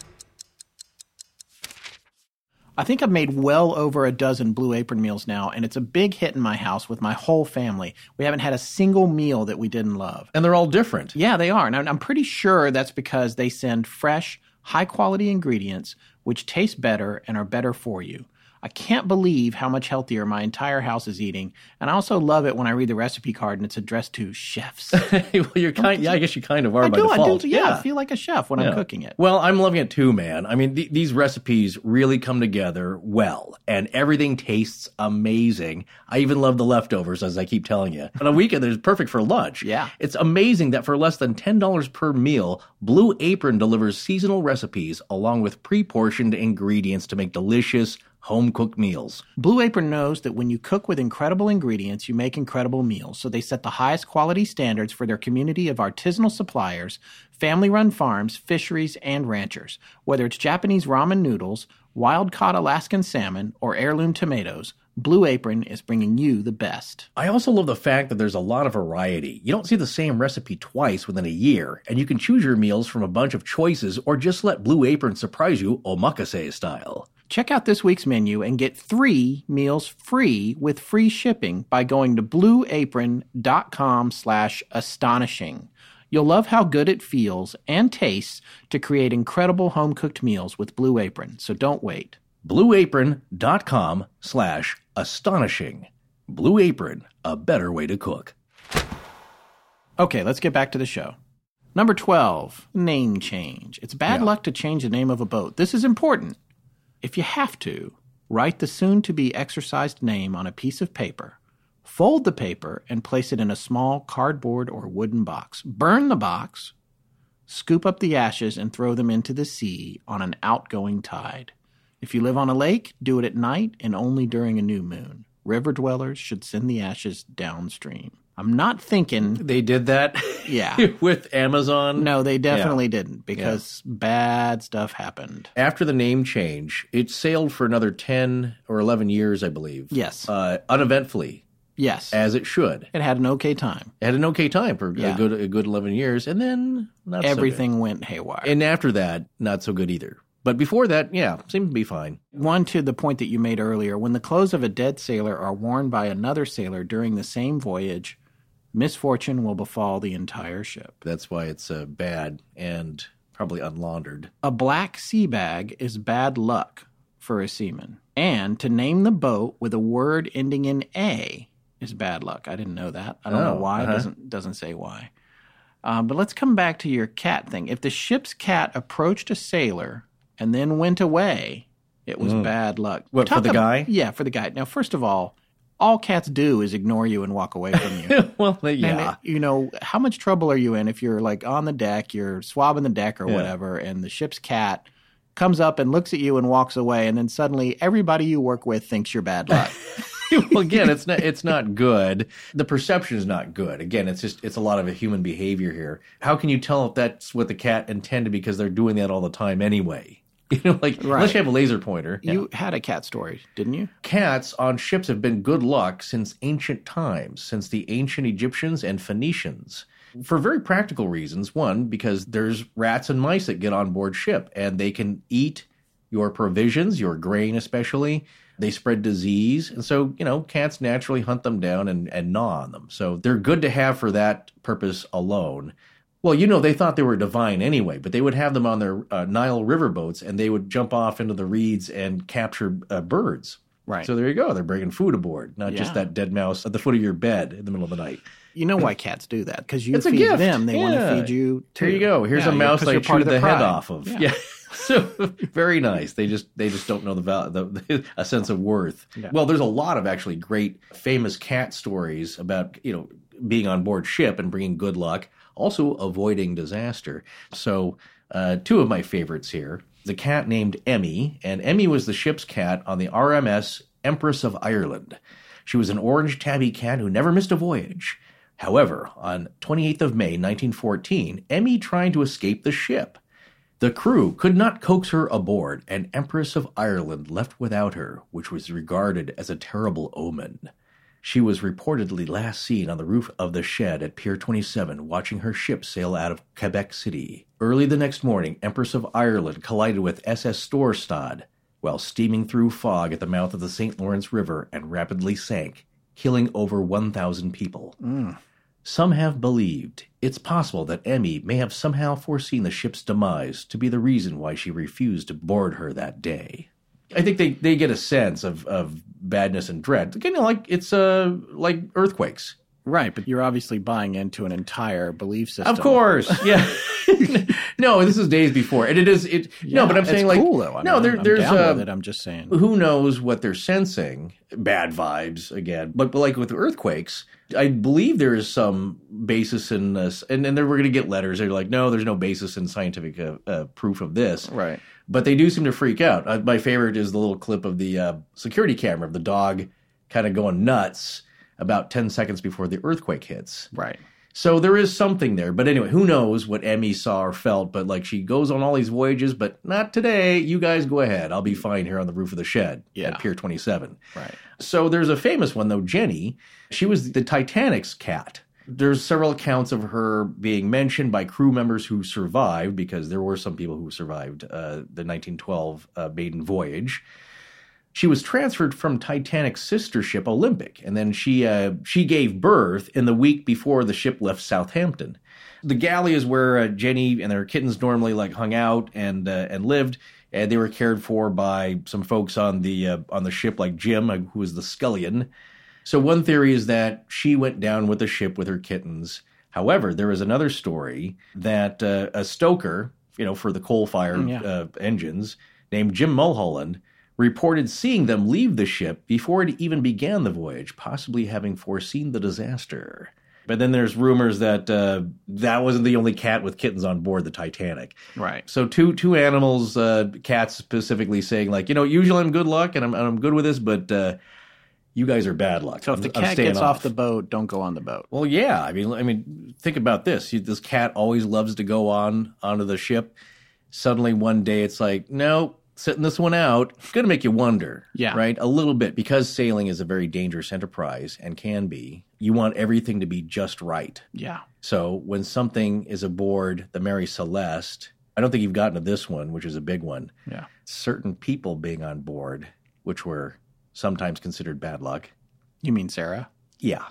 I think I've made well over a dozen Blue Apron meals now, and it's a big hit in my house with my whole family. We haven't had a single meal that we didn't love. And they're all different. Yeah, they are. And I'm pretty sure that's because they send fresh, high-quality ingredients which taste better and are better for you. I can't believe how much healthier my entire house is eating, and I also love it when I read the recipe card and it's addressed to chefs. Well, I guess you kind of are by default. I feel like a chef when I'm cooking it. Well, I'm loving it too, man. I mean, these recipes really come together well, and everything tastes amazing. I even love the leftovers, as I keep telling you. On a weekend, it's perfect for lunch. Yeah. It's amazing that for less than $10 per meal, Blue Apron delivers seasonal recipes along with pre-portioned ingredients to make delicious, home-cooked meals. Blue Apron knows that when you cook with incredible ingredients, you make incredible meals. So they set the highest quality standards for their community of artisanal suppliers, family-run farms, fisheries, and ranchers. Whether it's Japanese ramen noodles, wild-caught Alaskan salmon, or heirloom tomatoes, Blue Apron is bringing you the best. I also love the fact that there's a lot of variety. You don't see the same recipe twice within a year, and you can choose your meals from a bunch of choices or just let Blue Apron surprise you omakase style. Check out this week's menu and get 3 meals free with free shipping by going to blueapron.com/astonishing. You'll love how good it feels and tastes to create incredible home-cooked meals with Blue Apron, so don't wait. blueapron.com/astonishing. Blue Apron, a better way to cook. Okay, let's get back to the show. Number 12, name change. It's bad luck to change the name of a boat. This is important. If you have to, write the soon-to-be exercised name on a piece of paper, fold the paper, and place it in a small cardboard or wooden box. Burn the box, scoop up the ashes, and throw them into the sea on an outgoing tide. If you live on a lake, do it at night and only during a new moon. River dwellers should send the ashes downstream. I'm not thinking... They did that? Yeah. With Amazon? No, they definitely didn't because bad stuff happened. After the name change, it sailed for another 10 or 11 years, I believe. Yes. Uneventfully. Yes. As it should. It had an okay time. It had an okay time for a good 11 years, and then not Everything so good. went haywire. And after that, not so good either. But before that, seemed to be fine. One to the point that you made earlier, when the clothes of a dead sailor are worn by another sailor during the same voyage, misfortune will befall the entire ship. That's why it's bad and probably unlaundered. A black sea bag is bad luck for a seaman. And to name the boat with a word ending in A is bad luck. I didn't know that. I don't know why. It doesn't say why. But let's come back to your cat thing. If the ship's cat approached a sailor and then went away, it was bad luck. What, for the guy? Yeah, for the guy. Now, first of all, all cats do is ignore you and walk away from you. Well, yeah. And, how much trouble are you in if you're like on the deck, you're swabbing the deck or whatever, and the ship's cat comes up and looks at you and walks away, and then suddenly everybody you work with thinks you're bad luck. Well, again, it's not good. The perception is not good. Again, it's a lot of a human behavior here. How can you tell if that's what the cat intended because they're doing that all the time anyway? Unless you have a laser pointer. You had a cat story, didn't you? Cats on ships have been good luck since ancient times, since the ancient Egyptians and Phoenicians. For very practical reasons. One, because there's rats and mice that get on board ship, and they can eat your provisions, your grain especially. They spread disease. And so, cats naturally hunt them down and gnaw on them. So they're good to have for that purpose alone. Well, they thought they were divine anyway, but they would have them on their Nile river boats, and they would jump off into the reeds and capture birds. Right. So there you go. They're bringing food aboard, not just that dead mouse at the foot of your bed in the middle of the night. You know why cats do that? Because you feed them. They want to feed you too. Here you go. Here's a mouse I chewed the head off of. Yeah. So very nice. They just don't know a sense of worth. Yeah. Well, there's a lot of actually great famous cat stories about being on board ship and bringing good luck, also avoiding disaster. So two of my favorites here. The cat named Emmy, and Emmy was the ship's cat on the RMS Empress of Ireland. She was an orange tabby cat who never missed a voyage. However, on 28th of May, 1914, Emmy tried to escape the ship. The crew could not coax her aboard, and Empress of Ireland left without her, which was regarded as a terrible omen. She was reportedly last seen on the roof of the shed at Pier 27 watching her ship sail out of Quebec City. Early the next morning, Empress of Ireland collided with SS Storstad while steaming through fog at the mouth of the St. Lawrence River and rapidly sank, killing over 1,000 people. Some have believed it's possible that Emmy may have somehow foreseen the ship's demise to be the reason why she refused to board her that day. I think they get a sense of badness and dread. Again, it's like earthquakes. Right, but you're obviously buying into an entire belief system. Of course, yeah. No, this is days before, and no, but I'm saying it's cool though. There's down with it. I'm just saying. Who knows what they're sensing? Bad vibes again, but like with earthquakes, I believe there is some basis in this, and then we're going to get letters. They're like, no, there's no basis in scientific proof of this. Right. But they do seem to freak out. My favorite is the little clip of the security camera of the dog kind of going nuts about 10 seconds before the earthquake hits. Right. So there is something there. But anyway, who knows what Emmy saw or felt. But she goes on all these voyages, but not today. You guys go ahead. I'll be fine here on the roof of the shed at Pier 27. Right. So there's a famous one, though, Jenny. She was the Titanic's cat. There's several accounts of her being mentioned by crew members who survived, because there were some people who survived the 1912 maiden voyage. She was transferred from Titanic's sister ship, Olympic, and then she gave birth in the week before the ship left Southampton. The galley is where Jenny and their kittens normally hung out and lived, and they were cared for by some folks on the ship, like Jim, who was the scullion. So one theory is that she went down with the ship with her kittens. However, there is another story that a stoker, for the coal-fired engines, named Jim Mulholland, reported seeing them leave the ship before it even began the voyage, possibly having foreseen the disaster. But then there's rumors that that wasn't the only cat with kittens on board the Titanic. Right. So two animals, cats specifically saying usually I'm good luck and I'm good with this, but you guys are bad luck. So if the cat gets off the boat, don't go on the boat. Well, yeah. I mean, think about this. This cat always loves to go onto the ship. Suddenly one day it's like, no. Sitting this one out, it's going to make you wonder, right? A little bit, because sailing is a very dangerous enterprise and can be. You want everything to be just right. Yeah. So when something is aboard the Mary Celeste, I don't think you've gotten to this one, which is a big one. Yeah. Certain people being on board, which were sometimes considered bad luck. You mean Sarah? Yeah.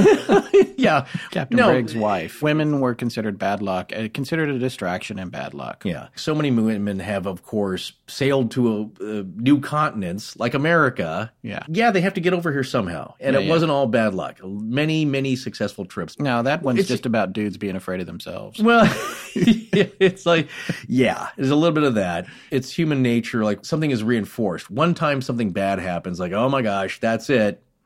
Yeah. Captain Briggs' wife. Women were considered bad luck, considered a distraction and bad luck. Yeah. So many women have, of course, sailed to new continents like America. Yeah. Yeah, they have to get over here somehow. And it wasn't all bad luck. Many, many successful trips. No, that one's just about dudes being afraid of themselves. Well, it's like, there's a little bit of that. It's human nature. Like something is reinforced. One time something bad happens, like, oh my gosh, that's it.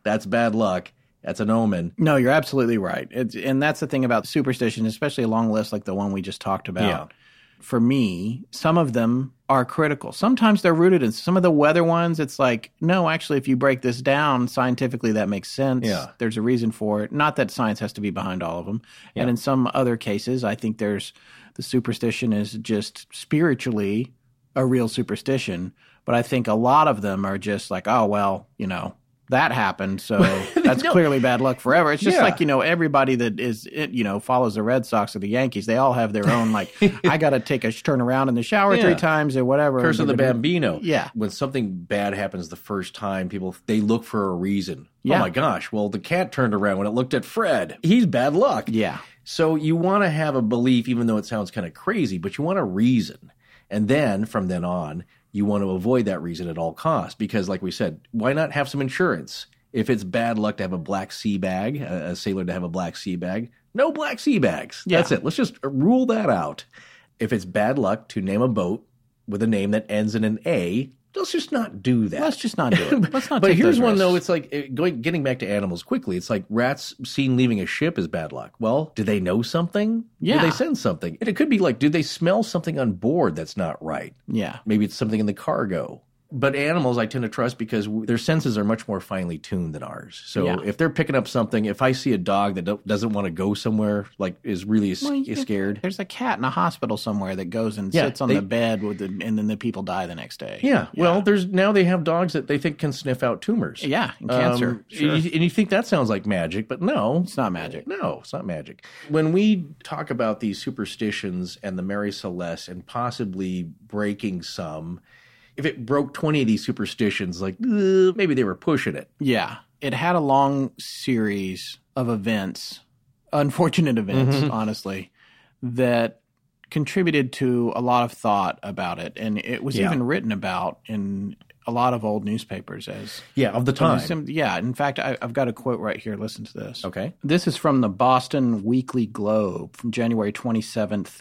that's bad luck. That's an omen. No, you're absolutely right. And that's the thing about superstition, especially a long list like the one we just talked about. Yeah. For me, some of them are critical. Sometimes they're rooted in some of the weather ones. It's like, no, actually, if you break this down scientifically, that makes sense. Yeah. There's a reason for it. Not that science has to be behind all of them. Yeah. And in some other cases, I think the superstition is just spiritually a real superstition. But I think a lot of them are just like, oh, well, that happened, so that's clearly bad luck forever. It's just like, everybody that is, follows the Red Sox or the Yankees, they all have their own, like, I got to turn around in the shower 3 times or whatever. Curse of the Bambino. Yeah. When something bad happens the first time, they look for a reason. Yeah. Oh my gosh, well, the cat turned around when it looked at Fred. He's bad luck. Yeah. So you want to have a belief, even though it sounds kind of crazy, but you want a reason. And then, from then on, you want to avoid that reason at all costs because, like we said, why not have some insurance? If it's bad luck to have a black sea bag, a sailor to have a black sea bag, no black sea bags. Yeah. That's it. Let's just rule that out. If it's bad luck to name a boat with a name that ends in an A, let's just not do that. Let's just not do it. Let's not. But here's one, though. It's like getting back to animals quickly. It's like rats seen leaving a ship is bad luck. Well, do they know something? Yeah. Did they sense something? And it could be like, did they smell something on board that's not right? Yeah. Maybe it's something in the cargo. But animals I tend to trust because their senses are much more finely tuned than ours. So if they're picking up something, if I see a dog that doesn't want to go somewhere, like is really scared. There's a cat in a hospital somewhere that goes and sits on the bed and then the people die the next day. Yeah. Well, now they have dogs that they think can sniff out tumors. Yeah, and cancer. Sure. And you think that sounds like magic, but no. It's not magic. No, it's not magic. When we talk about these superstitions and the Mary Celeste and possibly breaking some, if it broke 20 of these superstitions, like maybe they were pushing it. Yeah. It had a long series of events, unfortunate events, honestly, that contributed to a lot of thought about it. And it was even written about in a lot of old newspapers as... Yeah, of the time. Yeah. In fact, I've got a quote right here. Listen to this. Okay. This is from the Boston Weekly Globe from January 27th,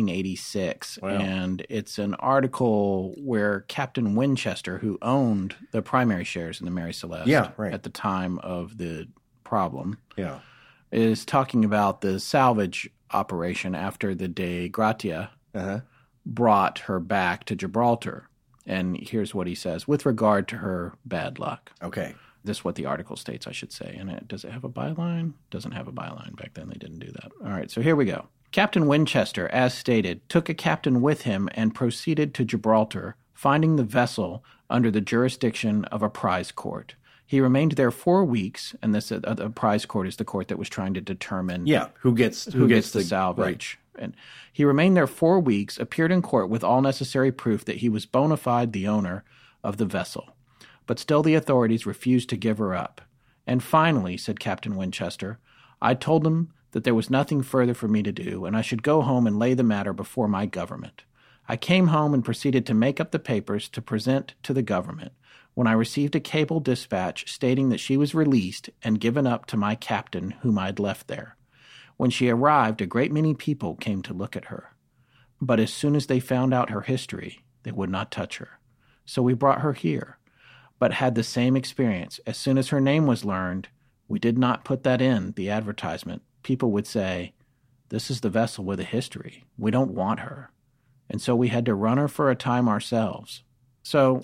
1886. Wow. And it's an article where Captain Winchester, who owned the primary shares in the Mary Celeste at the time of the problem, is talking about the salvage operation after the De Gratia brought her back to Gibraltar. And here's what he says with regard to her bad luck. Okay. This is what the article states, I should say. And does it have a byline? Doesn't have a byline. Back then they didn't do that. All right, so here we go. Captain Winchester, as stated, took a captain with him and proceeded to Gibraltar, finding the vessel under the jurisdiction of a prize court. He remained there 4 weeks, and this a prize court is the court that was trying to determine who gets the salvage. Right. And he remained there 4 weeks, appeared in court with all necessary proof that he was bona fide the owner of the vessel. But still the authorities refused to give her up. And finally, said Captain Winchester, I told them that there was nothing further for me to do, and I should go home and lay the matter before my government. I came home and proceeded to make up the papers to present to the government, when I received a cable dispatch stating that she was released and given up to my captain whom I'd left there. When she arrived, a great many people came to look at her. But as soon as they found out her history, they would not touch her. So we brought her here, but had the same experience. As soon as her name was learned, we did not put that in the advertisement. People would say, this is the vessel with a history. We don't want her. And so we had to run her for a time ourselves. So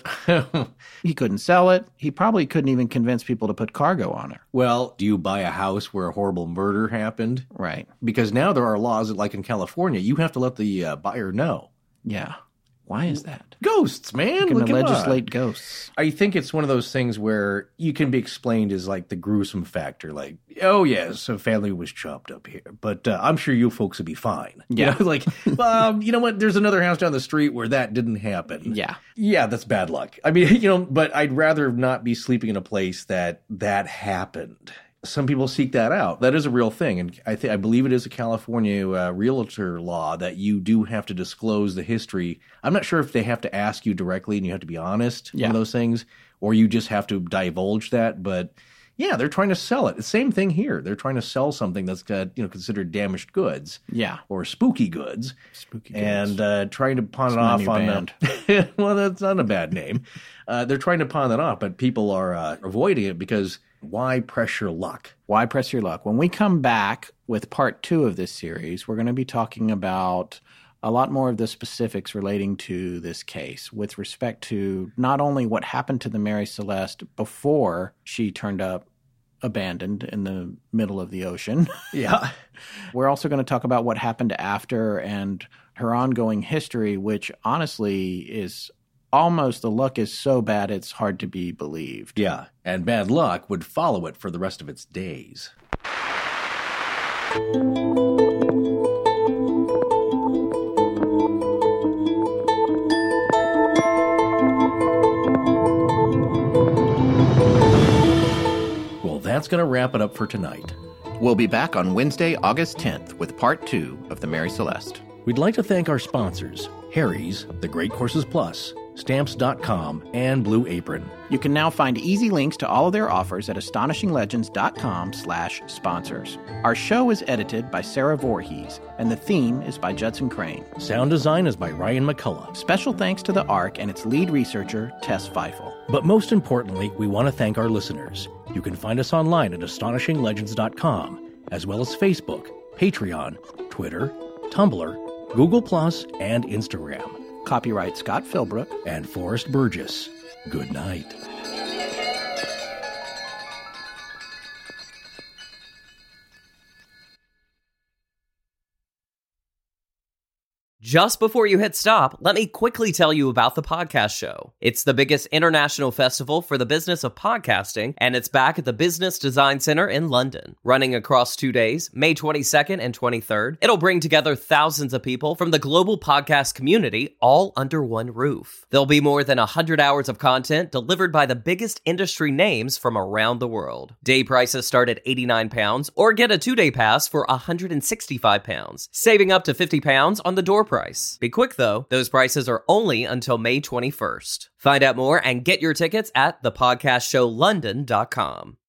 he couldn't sell it. He probably couldn't even convince people to put cargo on her. Well, do you buy a house where a horrible murder happened? Right. Because now there are laws that, like in California, you have to let the buyer know. Yeah. Why is that? Ghosts, man. You're going to legislate ghosts. I think it's one of those things where you can be explained as like the gruesome factor. Like, oh, yes, a family was chopped up here, but I'm sure you folks will be fine. Yeah. You know, like, you know what? There's another house down the street where that didn't happen. Yeah. Yeah, that's bad luck. I mean, but I'd rather not be sleeping in a place that happened. Some people seek that out. That is a real thing. And I believe it is a California realtor law that you do have to disclose the history. I'm not sure if they have to ask you directly and you have to be honest, one of those things, or you just have to divulge that. But yeah, they're trying to sell it. The same thing here. They're trying to sell something that's considered damaged goods. Yeah. Or spooky goods. Spooky goods. And trying to pawn it off on them. Well, that's not a bad name. They're trying to pawn that off, but people are avoiding it because Why press your luck? Why press your luck? When we come back with part 2 of this series, we're going to be talking about a lot more of the specifics relating to this case with respect to not only what happened to the Mary Celeste before she turned up abandoned in the middle of the ocean. Yeah. We're also going to talk about what happened after and her ongoing history, which honestly is almost, the luck is so bad it's hard to be believed. Yeah, and bad luck would follow it for the rest of its days. Well, that's going to wrap it up for tonight. We'll be back on Wednesday, August 10th with part 2 of the Mary Celeste. We'd like to thank our sponsors, Harry's, The Great Courses Plus, Stamps.com, and Blue Apron. You can now find easy links to all of their offers at astonishinglegends.com/sponsors. Our show is edited by Sarah Voorhees, and the theme is by Judson Crane. Sound design is by Ryan McCullough. Special thanks to the ARC and its lead researcher, Tess Feifel. But most importantly, we want to thank our listeners. You can find us online at astonishinglegends.com, as well as Facebook, Patreon, Twitter, Tumblr, Google+, and Instagram. Copyright Scott Philbrook and Forrest Burgess. Good night. Just before you hit stop, let me quickly tell you about the Podcast Show. It's the biggest international festival for the business of podcasting, and it's back at the Business Design Center in London. Running across 2 days, May 22nd and 23rd, it'll bring together thousands of people from the global podcast community all under one roof. There'll be more than 100 hours of content delivered by the biggest industry names from around the world. Day prices start at £89, or get a 2-day pass for £165, saving up to £50 on the door price. Be quick though, those prices are only until May 21st. Find out more and get your tickets at thepodcastshowlondon.com.